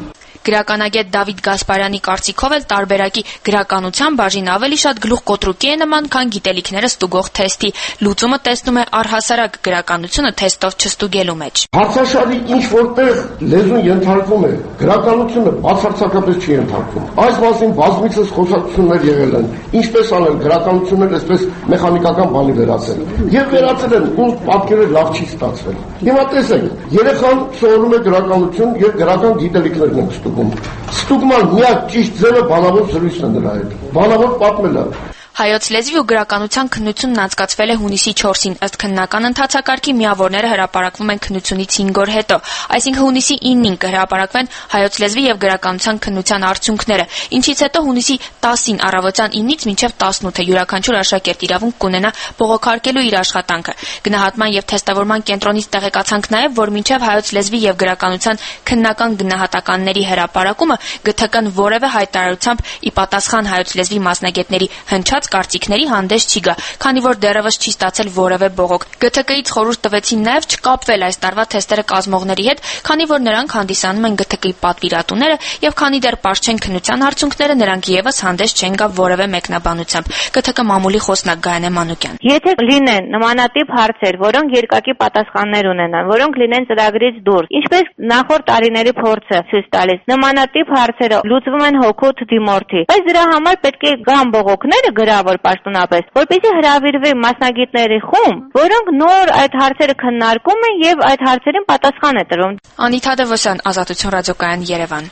Գրականագետ Դավիթ Գասպարյանի կարծիքով էլ տարբերակի գրականության բաժին ավելի շատ գլուխկոտրուկի է նման, քան գիտելիքները ստուգող թեստի։ Լուծումը տեսնում է առհասարակ գրականությունը թեստով չստուգելու մեջ։ Հարցաշարի ինչ որտեղ լեզուն ենթարկվում է, գրականությունը բացարձակապես չի ենթարկվում։ Այս մասին բազմիցս խոսակցություններ եղել են, ինչպես անել գրականությունը այսպես մեխանիկական բանի վերածել։ Եվ վերածել են, ու պատկերը լավ չի ստացվել։ Հիմա տեսեք, երեխան սովորում է գրականություն եւ գրական գիտելիքներն են ստուգում։ Ստուգման միակ ճիշտ ձևը բանավոր զրույցն է նրա հետ։ Բանավոր պատմելը։ Հայոց լեզվի ու գրականության քննությունն անցկացվել է հունիսի չորսին, ըստ քննական ընթացակարգի միավորները հրապարակվում են քննությունից հինգ օր հետո, այսինքն հունիսի իննին կհրապարակվեն հայոց լեզվի եւ գրականության քննության արդյունքները, ինչից հետո հունիսի տասին առավոտյան իննից մինչեւ տասնութը յուրաքանչյուր աշակերտ իրավունք կունենա բողոքարկելու իր աշխատանքը։ Գնահատման եւ թեստավորման կենտրոնից տեղեկացանք նաեւ, որ մինչեւ հայոց լեզվի եւ գրականության քննական գնահատականների հրապարակումը ԳԹԿ-ն որևէ հայտարարությամբ ի պատասխան հայոց լեզվի մասնագետների հնչած կարծիքների հանդես չի գա, քանի որ դեռևս չի ստացել որևէ բողոք։ ԳԹԿ-ից խորհուրդ տվեցին նաև չկապվել այս տարվա թեստերը կազմողների հետ, քանի որ նրանք հանդիսանում են ԳԹԿ-ի պատվիրատուները եւ քանի դեռ պարզ չեն քննության արդյունքները, նրանք եւս հանդես չեն գա որևէ մեկնաբանությամբ։ ԳԹԿ մամուլի խոսնակ Գայանե Մանուկյան։ Եթե լինեն նմանատիպ հարցեր, որոնք երկակի պատասխաններ ունենան, որոնք լինեն ծրագրից դուրս, ինչպես նախորդ տարիների փորձը ցույց տալիս, նմանատիպ հարցերը լուծվում են հոգուց դիմորդի։ Բայց դրա համար պետք է գան բողոքները գրավոր պաշտոնապես, որպեսզի հրավիրվի մասնագետների խումբ, որոնք նոր այդ հարցերը քննարկում են եւ այդ հարցերին պատասխան է տրում։ Անիթա Դևոսյան, Ազատություն ռադիոկայան, Երևան։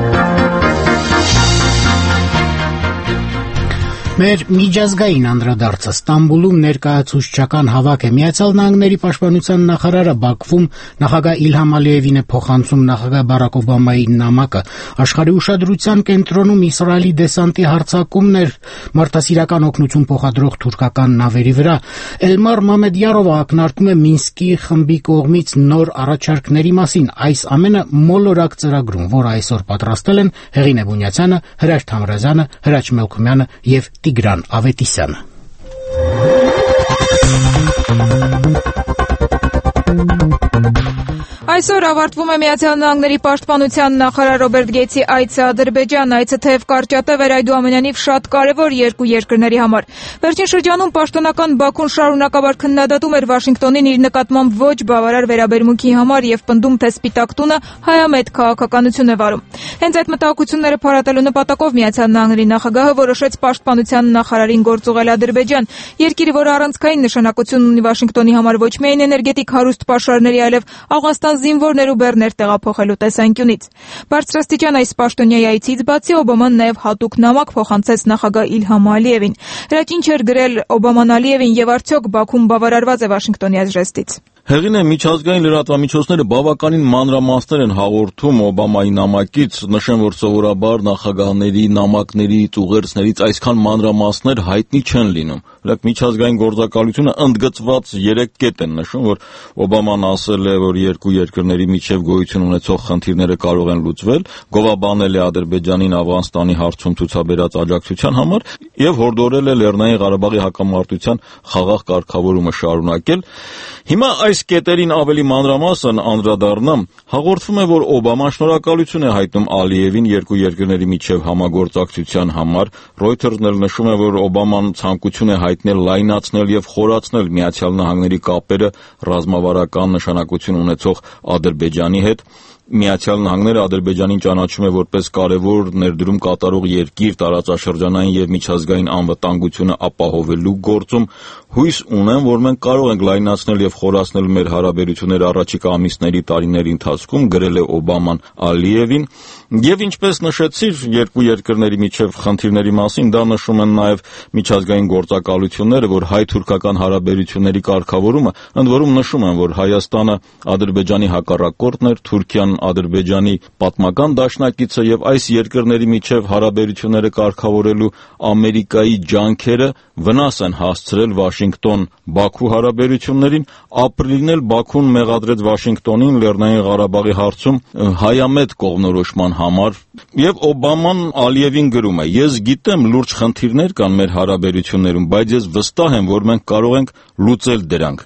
Մեր միջազգային անդրադարձը Ստամբուլում ներկայացուցչական հավաք է։ Միացյալ Նահանգների պաշտպանության նախարարը Բաքվում նախագահ Իլհամ Ալիևին է փոխանցում նախագահ Բարակ Օբամայի նամակը։ Աշխարհի ուշադրության կենտրոնում Իսրայելի դեսանտի հարձակումն էր մարդասիրական օգնություն փոխադրող թուրքական նավերի վրա։ Էլմար Մամեդյարովը ակնարկում է Մինսկի խմբի կողմից նոր առաջարկների մասին։ Այս ամենը մոլորակ ծրագրում, որը այսօր պատրաստել են Հեղինե Բունյացյանը, Հրաշ Թամրազյանը, Հրաչ Մելքումյանը եւ Տիգրան Ավետիսյանը։ Այսօր ավարտվում է Միացյալ Նահանգների պաշտպանության նախարար Ռոբերտ Գեյթսի այցը Ադրբեջան։ Այցը թեև կարճատև էր, այդուամենայնիվ շատ կարևոր երկու երկրների համար։ Վերջին շրջանում պաշտոնական Բաքուն շարունակաբար քննադատում էր Վաշինգտոնին իր նկատմամբ ոչ բավարար վերաբերմունքի համար եւ պնդում, թե Սպիտակ տունը հայամետ քաղաքականություն է վարում։ Հենց այդ մտահոգությունները փարատելու նպատակով Միացյալ Նահանգների նախագահը որոշեց պաշտպանության նախարարին գործուղել Ադրբեջան, երկիրը, որը առանցքային նշանակություն ունի Վաշինգտոնի համար ոչ միայն էներգետիկ հարուստ պաշարների, այլև Աուղղստան զինվորներ ու բեռներ տեղափոխելու տեսանկյունից։ Բարձրաստիճան այս պաշտոնյայի այցից բացի Օբաման նաև հատուկ նամակ փոխանցեց նախագահ Իլհամ Ալիևին։ Հրաչ ինչ էր գրել Օբաման Ալիևին եւ արդյոք Բաքուն բավարարված է Վաշինգտոնի այս ժեստից։ Հեղինե, միջազգային լրատվամիջոցները բավականին մանրամասներ են հաղորդում Օբամայի նամակից, նշեմ, որ սովորաբար նախագահների նամակներից, ուղերձներից այսքան մանրամասներ հայտնի չեն լինում։ Օրինակ միջազգային գործակալությունը ընդգծված երեք կետ են նշում, որ Օբաման ասել է, որ երկու երկրների միջև գոյություն ունեցող խնդիրները կարող են լուծվել, գովաբանել է Ադրբեջանին Աֆղանստանի հարցում ցուցաբերած աջակցության համար եւ հորդորել է Լեռնային Ղարաբաղի հակամարտության խաղաղ կարգավորումը շարունակել։ Հիմա այս կետերին ավելի մանրամասն անդրադառնամ, հաղորդվում է, որ Օբաման շնորհակալություն է հայտնում Ալիևին երկու երկրների միջև համագործակցության համար։ Reuters-ն էլ նշում է, որ Օբաման ցանկություն է հայտնել լայնացնել եւ խորացնել Միացյալ Նահանգների կապերը ռազմավարական նշանակություն ունեցող Ադրբեջանի հետ։ Միացյալ Նահանգները Ադրբեջանին ճանաչում է որպես կարևոր ներդրում կատարող երկիր տարածաշրջանային եւ միջազգային անվտանգությունը ապահովելու գործում։ Հույս ունեմ, որ մենք կարող ենք լայնացնել եւ խորացնել մեր հարաբերությունները առաջիկա ամիսների, տարիների ընթացքում, գրել է Օբաման Ալիևին։ Եվ ինչպես նշեցիր, երկու երկրների միջև խնդիրների մասին դա նշում են նաեւ միջազգային գործակալությունները, որ հայ-թուրքական հարաբերությունների կարգավորումը ընդ որում նշում են, որ Հայաստանը Ադրբեջանի հակառակորդն էր, Թուրքիան Ադրբեջանի պատմական դաշնակիցը եւ այս երկրների միջև հարաբերությունները կարգավորելու Ամերիկայի ջանքերը վնաս են հասցրել Վաշինգտոն-Բաքու հարաբերություններին։ Ապրիլին էլ Բաքուն մեղադրեց Վաշինգտոնին Լեռնային Ղարաբաղի հարցում հայամետ կողմնորոշման համար։ Եվ Օբաման Ալիևին գրում է. «Ես գիտեմ լուրջ խնդիրներ կան մեր հարաբերություններում, բայց ես վստահ եմ, որ մենք կարող ենք լուծել դրանք»։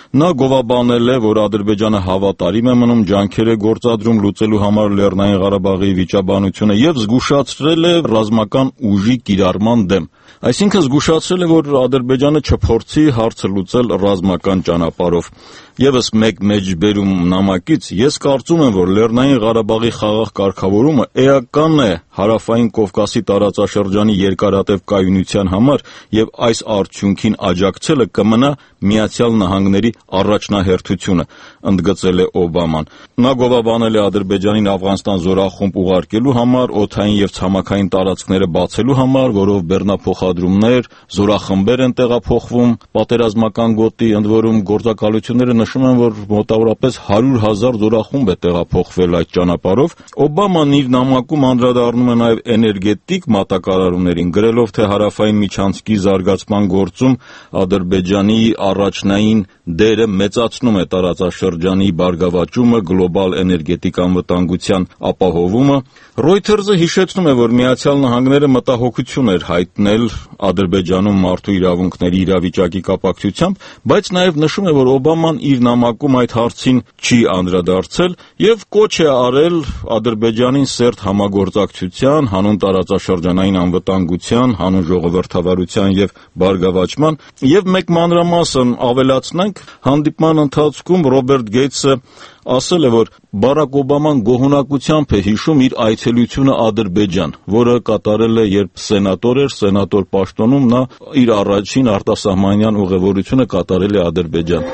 Նա գովաբանել է, որ Ադրբեջանը հավատարիմ է մնում, ջանքեր է գործադրում լուծելու համար Լեռնային Ղարաբաղի վիճաբանությունը եւ զգուշացրել է ռազմական ուժի կիրառման դեմ։ Այսինքն զգուշացրել է, որ Ադրբեջանը չփորձի հարցը լուծել ռազմական ճանապարհով։ Եվս մեկ մեջբերում նամակից ես կարծում եմ, որ Լեռնային Ղարաբաղի խաղաղ կարգավորումը էական է Հարավային Կովկասի տարածաշրջանի երկարատև կայունության համար եւ այս արդյունքին աջակցելը կմնա Միացյալ Նահանգների առաջնահերթությունը, ընդգծել է Օբաման։ Նա գովաբանել է Ադրբեջանին Աֆղանստան զորախումբ ուղարկելու համար, օդային եւ ցամաքային տարածքները բացելու համար, որով բեռնափոխադրումներ, զորախմբեր են տեղափոխվում, պատերազմական գոտի, ընդ որում գործակալությունները նշում են, որ մոտավորապես հարյուր հազար զորախումբ է տեղափոխվել այդ ճանապարհով։ Օբաման իր նամակում անդրադառնում է նաև էներգետիկ մատակարարումներին, գրելով, թե հարավային միջանցքի զարգացման գործում Ադրբեջանի առաջնային դերը մեծացնում է տարածաշրջանի բարգավաճումը, գլոբալ էներգետիկ անվտանգության ապահովումը։ Reuters-ը հիշեցնում է, որ Միացյալ Նահանգները մտահոգություն էր հայտնել Ադրբեջանում մարդու իրավունքների իրավիճակի կապակցությամբ, բայց նաև նշում է, որ Օբաման իր նամակում այդ հարցին չի անդրադարձել եւ կոչ է արել Ադրբեջանին սերտ համագործակցության, հանուն տարածաշրջանային անվտանգության, հանուն ժողովրդավարության եւ բարգավաճման եւ մեկ մանրամասն ավելացնենք, հանդիպման ընթացքում Ռոբերտ Գեյթսը ասել է, որ Բարակ Օբաման գոհունակությամբ է հիշում իր այցելությունը Ադրբեջան, որը կատարել է, երբ սենատոր էր, սենատոր պաշտոնում նա իր առաջին արտասահմանյան ուղևորությունը կատարել է Ադրբեջան։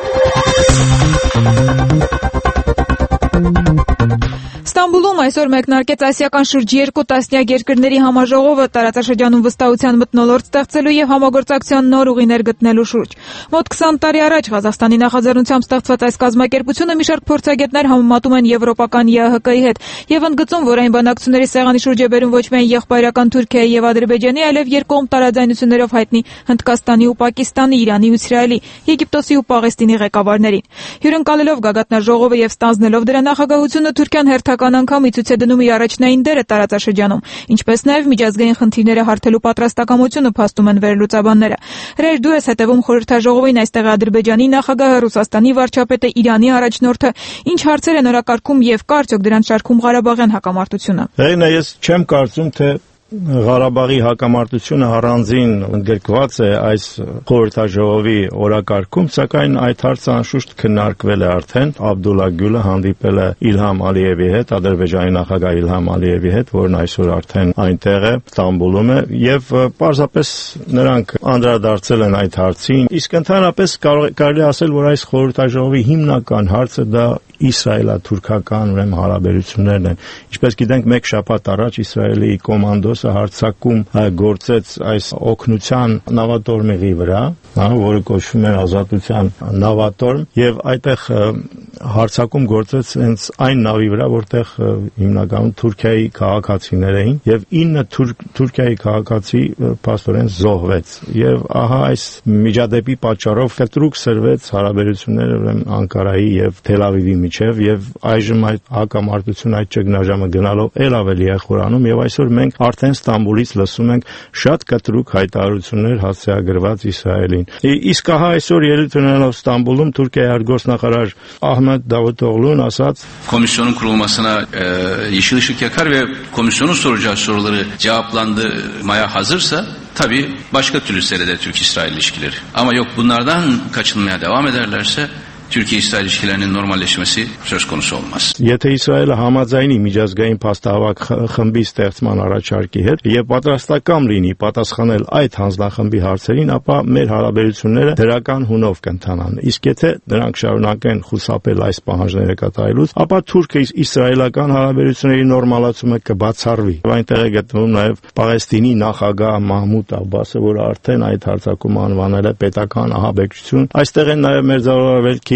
Ստամբուլում այսօր մեկնարկեց ասիական շուրջ երկու տասնյակ երկրների համաժողովը տարածաշրջանում վստահության մթնոլորտ ստեղծելու եւ համագործակցության նոր ուղիներ գտնելու շուրջ։ Մոտ քսան տարի առաջ Ղազախստանի նախաձեռնությամբ ստեղծված այս կազմակերպությունը մի շարք փորձագետներ համեմատում են եվրոպական ԵԱՀԿ-ի հետ եւ ընդգծում, որ այն բանակցությունների սեղանի շուրջ է բերում ոչ միայն եղբայրական Թուրքիայի եւ Ադրբեջանի, այլև երկկողմ տարաձայնություններով հայտնի Հնդկաստանի ու Պակիստանի, Իրանի ու Իսրայելի, Եգիպտոսի ու Պաղեստինի ղեկավարներին։ Հյուրընկալելով գագաթնաժողովը եւ ստանձնելով դրա նախագահությունը Թուրքիան հերթական անգամ ի ցույց է դնում իր առաջնային դերը տարածաշրջանում, ինչպես նաև միջազգային խնդիրները հարթելու պատրաստակամությունը փաստում են վերլուծաբանները։ Հրեր դու ես հետևում խորհրդաժողովին, այստեղ Ադրբեջանի նախագահը, Ռուսաստանի վարչապետը, Իրանի առաջնորդը, ինչ հարցեր են օրակարգում եւ կա արդյոք դրանց շարքում Ղարաբաղյան հակամարտությունը։ Հենց ես չեմ կարծում, թե Ղարաբաղի հակամարտությունը առանձին ընդգրկված է այս խորհրդաժողովի օրակարգում, սակայն այդ հարցը անշուշտ քննարկվել է արդեն։ Աբդուլլա Գյուլը հանդիպել է Իլհամ Ալիևի հետ, Ադրբեջանի նախագահ Իլհամ Ալիևի հետ, որն այսօր արդեն այնտեղ է, Ստամբուլում է, եւ պարզապես նրանք անդրադարձել են այդ հարցին։ Իսկ ընդհանրապես կարելի ասել, որ այս խորհրդաժողովի հիմնական հարցը դա իսրայելա-թուրքական ուրեմն հարաբերություններն են։ Ինչպես գիտենք, մեկ շաբաթ առաջ Իսրայելի կոմանդոսը հարձակում գործեց այս օգնության նավատորմի վրա, որը կոչվում է ազատության նավատորմ, եւ այդտեղ հարձակում գործեց հենց այն նավի վրա, որտեղ հիմնականում Թուրքիայի քաղաքացիներ էին, եւ ինը Թուրքիայի քաղաքացի փաստորեն զոհվեց։ Եւ ահա այս միջադեպի պատճառով կտրուկ սրվեց հարաբերությունները ուրեմն Անկարայի եւ Թել Ավիվի միջև, եւ այժմ այդ հակամարտությունը, այդ ճգնաժամը գնալով ել ավելի է խորանում, եւ այսօր մենք արդեն Ստամբուլից լսում ենք շատ կտրուկ հայտարարություններ հասցեագրված Իսրայելին։ Իսկ ահա այսօր ելույթ ունենալով Ստամբուլում Թուրքիայի արտգործնախարար Ահմեդ Դավուտօղլուն ասաց. Komisyonun kurulmasına e, yeşil ışık yakar ve komisyonun soracağı soruları cevaplandırmaya hazırsa tabii başka türlü seyreder Türk-İsrail ilişkileri. Ama yok, bunlardan kaçınmaya devam ederlerse Türkiye-İsrail ilişkilərinin normalleşməsi söz konusu olmaz. Եթե Իսրայելը համաձայնի միջազգային փաստահավաք խմբի ստեղծման առաջարկի հետ եւ պատրաստական լինի պատասխանել այդ հանձնախմբի հարցերին, ապա մեր հարաբերությունները դրական հունով կընթանան։ Իսկ եթե դրանք շարունակեն խուսափել այս պահանջները կատարելուց, ապա Թուրքիա-իսրայելական հարաբերությունների նորմալացումը կբացառվի։ Այնտեղ է գտնվում նաեւ Պաղեստինի նախագահ Մահմուդ Աբբասը, որը արդեն այդ հարձակումը անվանել է պետական ահաբեկչություն։ Այստեղ են նաեւ մերձավորվել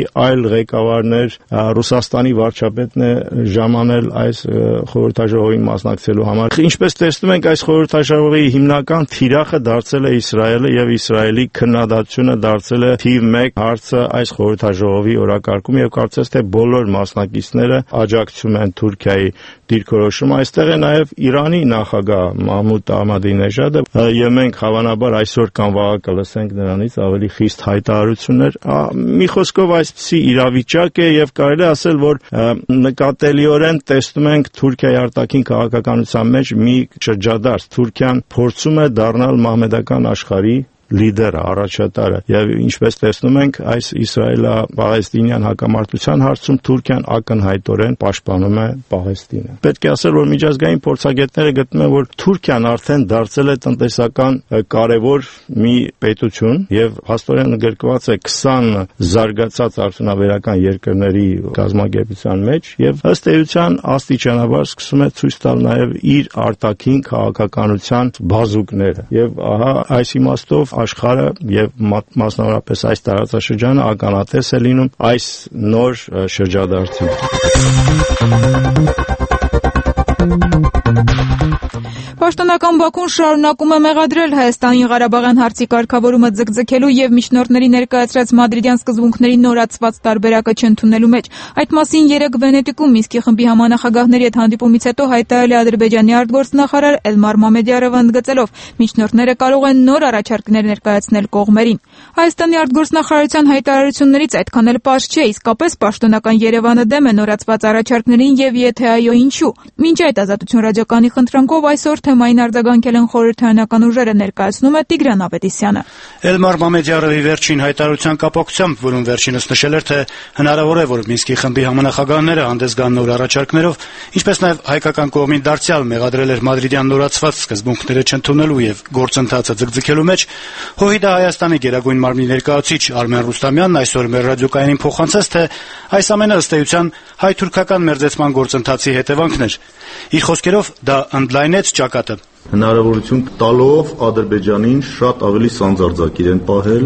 այլ ղեկավարներ, Ռուսաստանի վարչապետն է ժամանել այս խորհրդաժողովին մասնակցելու համար։ Ինչպես տեսնում ենք, այս խորհրդաժողովի հիմնական թիրախը դարձել է Իսրայելը եւ Իսրայելի քննադատությունը դարձել է թիվ մեկ հարցը այս խորհրդաժողովի օրակարգում եւ կարծես թե բոլոր մասնակիցները աջակցում են Թուրքիայի դիրքորոշումը։ Այստեղ է նաեւ Իրանի նախագահ Մահմուդ Ահմադինեժադը եւ մենք հավանաբար այսօր կամ վաղը կլսենք նրանից ավելի խիստ հայտարարություններ։ Մի խոսքով այսպիսի իրավիճակ է եւ կարելի ասել, որ նկատելիորեն տեսնում ենք Թուրքիայի արտաքին քաղաքականության մեջ մի շրջադարձ։ Թուրքիան փորձում է դառնալ մահմեդական աշխարհի լիդերը, առաջատարը եւ ինչպես տեսնում ենք այս Իսրայելա-Պաղեստինյան հակամարտության հարցում Թուրքիան ակնհայտորեն պաշտպանում է Պաղեստինը։ Պետք է ասել, որ միջազգային փորձագետները գտնում են, որ Թուրքիան արդեն դարձել է տնտեսական կարևոր մի պետություն եւ հաստորեն ընդգրկված է քսան զարգացած արդյունաբերական երկրների կազմակերպության մեջ եւ ըստ էության աստիճանաբար սկսում է ցույց տալ նաեւ իր արտաքին քաղաքականության բազուկները եւ ահա այս իմաստով աշխարհը եւ մասնավորապես այս տարածաշրջանը ականատես է լինում այս նոր շրջադարձին։ Պաշտոնական Բաքուն շարունակում է մեղադրել Հայաստանի Ղարաբաղյան հարցի կարգավորումը ձգձգելու եւ միջնորդների ներկայացրած մադրիդյան սկզբունքների նորացված տարբերակը չընդունելու մեջ։ Այդ մասին երեկ Վենետիկում Մինսկի խմբի համանախագահների հետ հանդիպումից հետո հայտարարել է Ադրբեջանի արտգործնախարար Էլմար Մամեդյարովը, ընդգծելով, միջնորդները կարող են նոր առաջարկներ ներկայացնել կողմերին։ Հայաստանի արտգործնախարարության հայտարարություններից այդքան էլ պարզ չէ, իսկապես պաշտոնական Երևանը դեմ է նորացված առաջարկներին եւ եթե այո, ինչու։ Մինչ այդ Ազատություն ռադիոկայանի խնդրանքով այսօր թեմային արձագանքել են խորհրդարանական ուժերը, ներկայացնում է Տիգրան Ավետիսյանը։ Էլմար Մամեդյարովի վերջին հայտարարության կապակցությամբ, որում վերջինս նշել էր, թե հնարավոր է, որ Մինսկի խմբի համանախագահները հանդես գան նոր առաջարկներով, ինչպես նաև հայկական կողմին դարձյալ մեղադրել էր մադրիդյան նորացված սկզբունքները չընդունելու եւ գործընթացը ձգձգելու մեջ, ՀՅԴ Հայաստանի Գերագույն մարմնի ներկայացուցիչ Արմեն Ռուստամյանն այսօր մեր ռադիոկայանին փոխանցեց, թե այս ամենը ըստ էության հայ-թուրքական մերձեցման գործընթացի հետևանքն էր։ Իր խոսքերով դա ընդլայնեց ճակատը։ Հնարավորություն տալով Ադրբեջանին շատ ավելի սանձարձակ իրեն պահել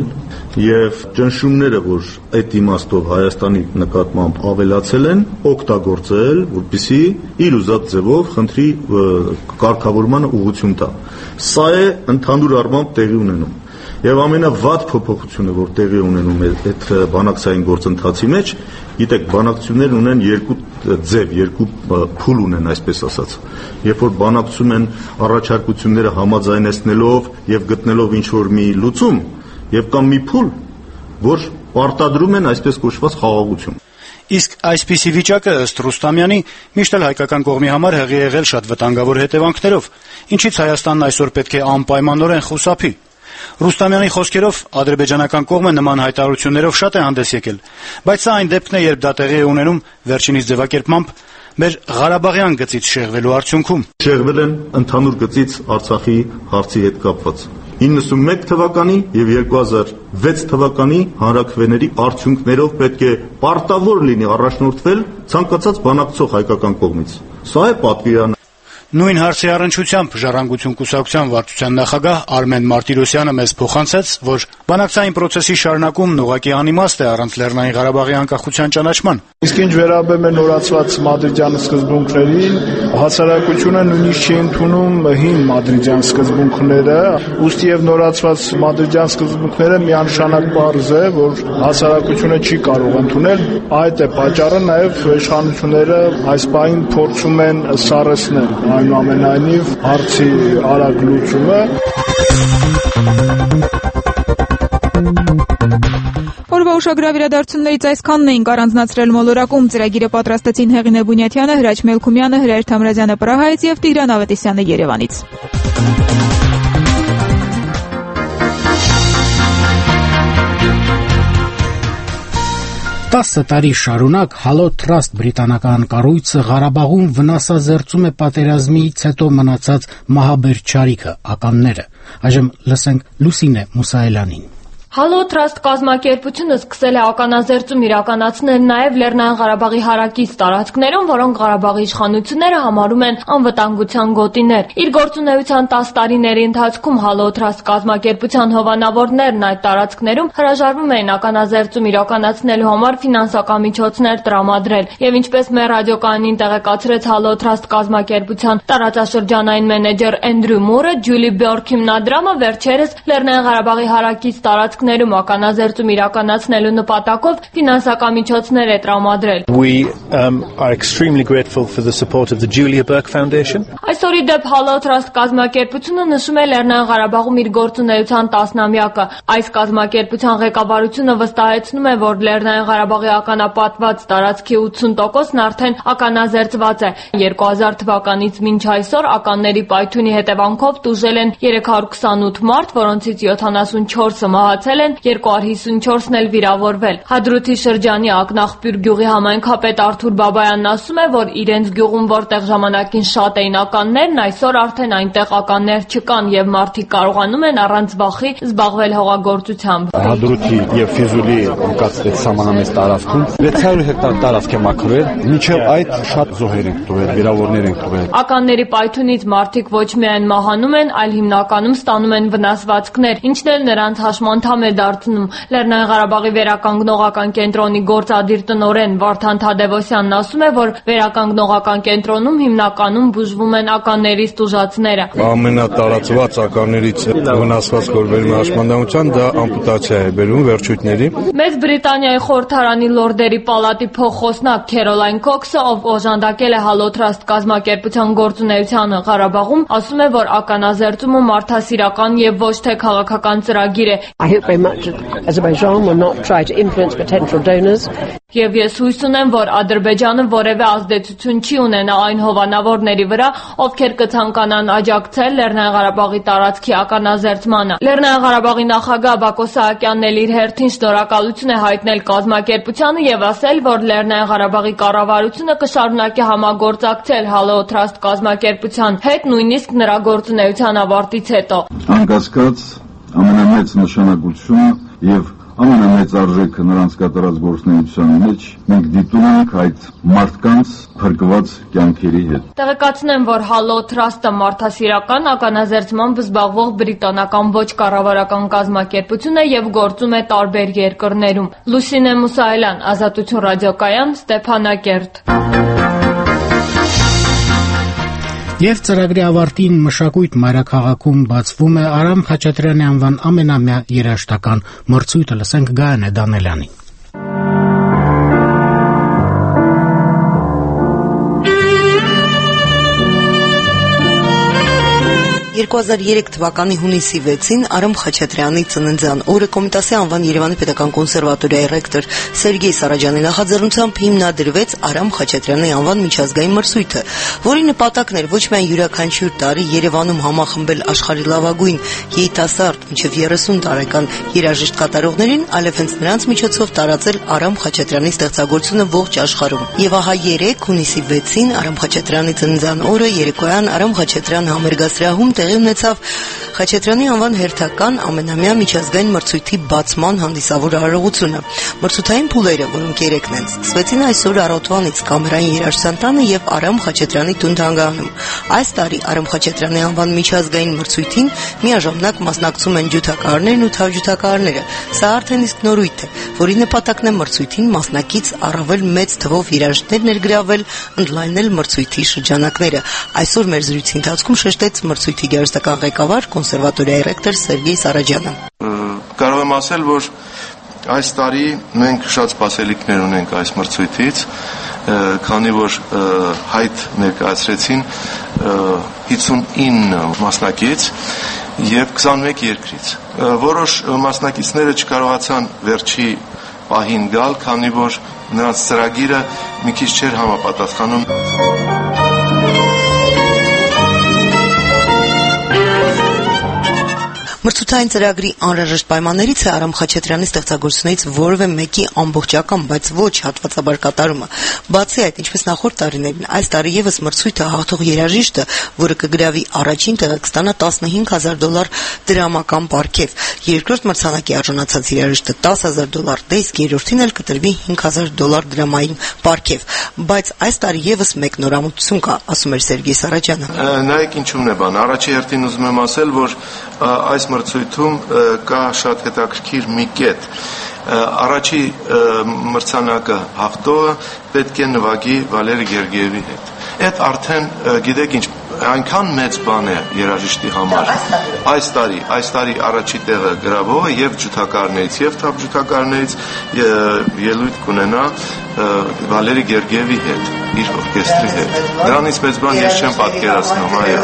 եւ ճնշումները, որ այդ իմաստով Հայաստանի նկատմամբ ավելացել են, օգտագործել, որպեսզի իր ուզած ձևով խնդրի կարգավորմանը ուղղություն տա։ Սա է ընդհանուր առմամբ տեղի ունենում։ Եվ ամենավատ փոփոխությունը, որ տեղի ունենում է այդ բանակցային գործընթացի մեջ, գիտեք, բանակցություններն ունեն երկու ձև, երկու փուլ ունեն, այսպես ասած։ Երբ որ բանակցում են առաջարկությունները համաձայնեցնելով եւ գտնելով ինչ-որ մի լուծում, եւ կամ մի փուլ, որ պարտադրում են այսպես կոչված խաղաղություն։ Իսկ այսպիսի վիճակը ըստ Ռուստամյանի միշտ էլ հայկական կողմի համար հեղի եղել շատ վտանգավոր հետևանքներով, ինչից Հայաստանն այսօր պետք է անպայմանորեն խուսափի։ Ռուստամյանի խոսքերով ադրբեջանական կողմը նման հայտարարություններով շատ է հանդես եկել, բայց սա այն դեպքն է, երբ դա տեղի է ունենում վերջինիս ձևակերպմամբ մեր Ղարաբաղյան գծից շեղվելու արդյունքում։ Շեղվել են ընդհանուր գծից Արցախի հարցի հետ կապված իննսունմեկ թվականի եւ երկու հազար վեց թվականի հանրաքվեների արդյունքներով պետք է պարտավոր լինի առաջնորդվել ցանկացած բանակցող հայկական կողմից։ Սա է պատվիրանը։ Նույն հարցի առնչությամբ Ժառանգություն կուսակցության վարչության նախագահ Արմեն Մարտիրոսյանը մեզ փոխանցեց, որ բանակցային process-ի շարունակումն ուղղակի անիմաստ է առանց Լեռնային Ղարաբաղի անկախության ճանաչման։ Իսկ ինչ վերաբերում է նորացված մադրիդյան սկզբունքներին, հասարակությունը նույնիսկ չի ընդունում հին մադրիդյան սկզբունքները, ուստի եւ նորացված մադրիդյան սկզբունքները միանշանակ պարզ է, որ հասարակությունը չի կարող ընդունել, այդ է պատճառը, նաեւ իշխանությունները այս պահին փորձում են սառեցնել այնուամենայնիվ հարցի արագ լուծումը։ Օրվա ուշագրավ իրադարձություններից այսքանն էինք առանձնացրել մոլորակում։ Ծրագիրը պատրաստեցին Հեղինե Բունյաթյանը, Հրաչ Մելքումյանը, Հրայր Թամրազյանը Պրահայից եւ Տիգրան Ավետիսյանը Երևանից։ տասը տարի շարունակ Halo Trust բրիտանական կառույցը Ղարաբաղում վնասազերծում է պատերազմից հետո մնացած մահաբեր չարիքը, ականները։ Այժմ լսենք Լուսինե Մուսայելյանին։ Hello Trust կազմակերպությունը սկսել է ականազերծում իրականացնել նաև Լեռնային Ղարաբաղի հարակից տարածքներում, որոնք Ղարաբաղի իշխանությունները համարում են անվտանգության գոտիներ։ Իր գործունեության տասը տարիների ընթացքում Hello Trust կազմակերպության հովանավորներն այդ տարածքներում հրաժարվում էին ականազերծում իրականացնելու համար ֆինանսական միջոցներ տրամադրել։ Եվ ինչպես մեր ռադիոկայանին տեղեկացրեց Hello Trust կազմակերպության տարածաշրջանային մենեջեր Էնդրյու Մուրը, Ջուլի Բյորք հիմնադրամը վերջերս Լեռնային Ղարաբաղի հարակից տարածք ներում ականազերծում իրականացնելու նպատակով ֆինանսական միջոցներ է տրամադրել։ We um, are extremely grateful for the support of the Julia Burke Foundation. Այսօրի դեպ Hello Trust կազմակերպությունը նշում է Լեռնային Ղարաբաղում իր գործունեության տասնամյակը։ Այս կազմակերպության ղեկավարությունը վստահեցնում է, որ Լեռնային Ղարաբաղի ականապատված տարածքի ութսուն տոկոսն արդեն ականազերծված է։ երկու հազար թվականից մինչ այսօր ականների պայթյունի հետևանքով տուժել են երեք հարյուր քսանութ մարդ, որոնցից յոթանասունչորսը մահացել են, երկու հարյուր հիսունչորսն էլ վիրավորվել։ Հադրութի շրջանի Ակնախպյուր գյուղի համայնքապետ Արթուր Բաբայանն ասում է, որ իրենց գյուղում, որտեղ ժամանակին շատ էին ականներն, այսօր արդեն այնտեղ ականներ չկան եւ մարդիկ կարողանում են առանց վախի զբաղվել հողագործությամբ։ Հադրութի եւ Ֆիզուլի ընկած սահմանամեծ տարածքում վեց հարյուր հեկտար տարածք է մաքրվել, մինչեւ այդ շատ զոհեր են տվել, վիրավորներ են տվել։ Ականների պայթյունից մարդիկ ոչ միայն մահանում են, այլ հիմնականում ստանում են վնասվածքներ, ինչն էլ նրանց հաշմանդամ է դարձնում։ Լեռնային Ղարաբաղի վերականգնողական կենտրոնի գործադիր տնօրեն Վարդան Թադևոսյանն ասում է, որ վերականգնողական կենտրոնում հիմնականում բուժվում են ականներից տուժածները։ Ամենատարածված ականներից վնասված կորբերի հաշմանդամության դա ամպուտացիա է բերում վերջույթների։ Մեծ Բրիտանիայի խորհրդարանի լորդերի պալատի փոխխոսնակ Քերոլայն Քոքսը, ով օժանդակել է Hello Trust կազմակերպության գործունեությանը Ղարաբաղում, ասում է, որ ականազերծումը մարդասիրական եւ ոչ թե քաղաքական ծրագիր է։ I hope very much that Azerbaijan will not try to influence potential donors. Եվ ես հույս ունեմ, որ Ադրբեջանը որևէ ազդեցություն չի ունենա այն հովանավորների վրա, ովքեր կցանկանան աջակցել Լեռնային Ղարաբաղի տարածքի ականազերծմանը։ Լեռնային Ղարաբաղի նախագահ Բակո Սահակյանն էլ իր հերթին շնորհակալություն է հայտնել կազմակերպությանը եւ ասել, որ Լեռնային Ղարաբաղի կառավարությունը կշարունակի համագործակցել Hello Trust կազմակերպության հետ, նույնիսկ նրա գործունեության ավարտից հետո։ Անկասկած ամենամեծ նշանակությունը եւ ամենամեծ արժեքը նրանց կատարած գործունեության մեջ մենք դիտում ենք այդ մարդկանց փրկված կյանքերի հետ։ Տեղեկացնեմ, որ Hello Trust-ը մարդասիրական ականազերծմամբ զբաղվող բրիտանական ոչ կառավարական կազմակերպություն է եւ գործում է տարբեր երկրներում։ Լուսինե Մուսայելյան, Ազատություն ռադիոկայան, Ստեփանակերտ։ Եվ ծրագրի ավարտին Մշակույթ մայրաքաղաքում բացվում է Արամ Խաչատրյանի անվան ամենամյա երաժշտական մրցույթը, լսենք Գայանե Դանելյանին։ երկու հազար երեք թվականի հունիսի վեցին Արամ Խաչատրյանի ծննդյան օրը Կոմիտասի անվան Երևանի Պետական կոնսերվատորիայի ռեկտոր Սերգեյ Սարաջյանի նախաձեռնությամբ հիմնադրվեց Արամ Խաչատրյանի անվան միջազգային մրցույթը, որի նպատակն էր ոչ միայն յուրաքանչյուր տարի Երևանում համախմբել աշխարհի լավագույն երիտասարդ մինչև երեսուն տարեկան երաժիշտ կատարողներին, այլև հենց նրանց միջոցով տարածել Արամ Խաչատրյանի ստեղծագործությունը ողջ աշխարհում։ Եվ ահա երեկ հունիսի վեցին Արամ Խաչատրյանի ծննդյան օրը երեկոյան Արամ Խաչատրյան համերգասրահում տեղի ունեցավ Խաչատրյանի անվան հերթական ամենամյա միջազգային մրցույթի բացման հանդիսավոր արարողությունը։ Մրցութային փուլերը, որոնք երեքն են, սկսվեցին այսօր առավոտվանից Կամերային երաժշտության տանը եւ Արամ Խաչատրյանի տուն-թանգարանում։ Այս տարի Արամ Խաչատրյանի անվան միջազգային մրցույթին միաժամանակ մասնակցում են ջութակարներն ու թավջութակարները։ Սա արդեն իսկ նորույթ է, որի նպատակն է մրցույթին մասնակից առավել մեծ թվով երաժիշտներ ներգրավել, ընդլայնել մրցույթի շրջանակները։ Այսօր մեր զրույցի ընթացքում շեշտեց մրցույթի գեղարվեստական ղեկավար կոնսերվատորիայի ռեկտոր Սերգեյ Սարաջյանը։ Կարող եմ ասել, որ այս տարի մենք շատ սպասելիքներ ունենք այս մրցույթից, քանի որ հայտ ներկայացրեցին հիսունինը մասնակից եւ քսանմեկ երկրից։ Որոշ մասնակիցները չկարողացան վերջի պահին գալ, քանի որ նրանց ծրագիրը մի քիչ չէր համապատասխանում։ Մրցութային ծրագրի անհրաժեշտ պայմաններից է Արամ Խաչատրյանի ստեղծագործություններից որևէ մեկի ամբողջական, բայց ոչ հատվածաբար կատարումը։ Բացի այդ, ինչպես նախորդ տարիներին, այս տարի եւս մրցույթը հաղթող երաժիշտը, որը կգրավի առաջին տեղը, կստանա տասնհինգ հազար դոլար դրամական պարգև, երկրորդ մրցանակի արժանացած երաժիշտը տասը հազար դոլար, դե իսկ երրորդին էլ կտրվի հինգ հազար դոլար դրամային պարգև։ Բայց այս տարի եւս մեկ նորամուծություն կա, ասում էր Սերգեյ Սարաջյանը։ Նայեք ինչումն է բան, առաջի հերթին ուզում եմ ասել, որ այս մրցույթում կա շատ հետաքրքիր մի կետ։ Առաջի մրցանակը հաղթողը պետք է նվագի Վալերի Գերգիևի հետ։ Այդ արդեն գիտեք ինչ, այնքան մեծ բան է երաժիշտի համար։ Այս տարի, այս տարի առաջի տեղը գրավողը եւ ջութակարներից եւ թափ ջութակարներից ելույթ կունենա Վալերի Գերգիևի հետ, իր օրկեստրի հետ։ Դրանից մեծ բան ես չեմ պատկերացնում, այո։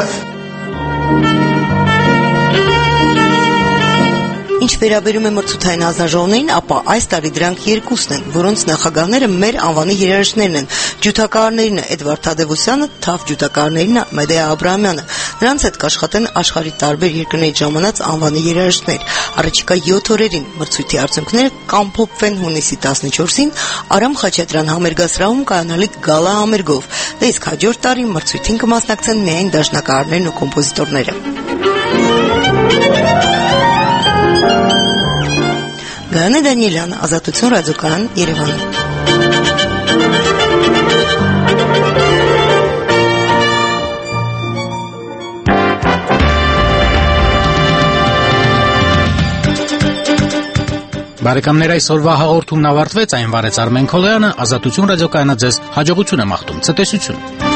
Ինչ վերաբերում է մրցութային հանձնաժողովներին, ապա այս տարի դրանք երկուսն են, որոնց նախագահները մեր անվանի երաժիշտներն են։ Ջութակարներինը Էդվարդ Թադևոսյանը, թավ ջութակարներինը Մեդեա Աբրահամյանը։ Նրանց հետ կաշխատեն աշխարհի տարբեր երկրներից ժամանած անվանի երաժիշտներ։ Առաջիկա յոթ օրերին մրցույթի արդյունքները կամփոփվեն հունիսի տասնչորսին Արամ Խաչատրյան համերգասրահում կայանալիք գալա համերգով։ Դե իսկ հաջորդ տարի մրցույթին կմասնակցեն միայն դաշնակահարներն ու կոմպոզիտորները։ Գայանե Դանիելյան, Ազատություն ռադիոկայան, Երևան։ Բարեկամներ, այսօրվա հաղորդումն ավարտվեց, այն վարեց Արմեն Քոլոյանը, Ազատություն ռադիոկայանը ձեզ հաջողություն է մաղթում, ցտեսություն։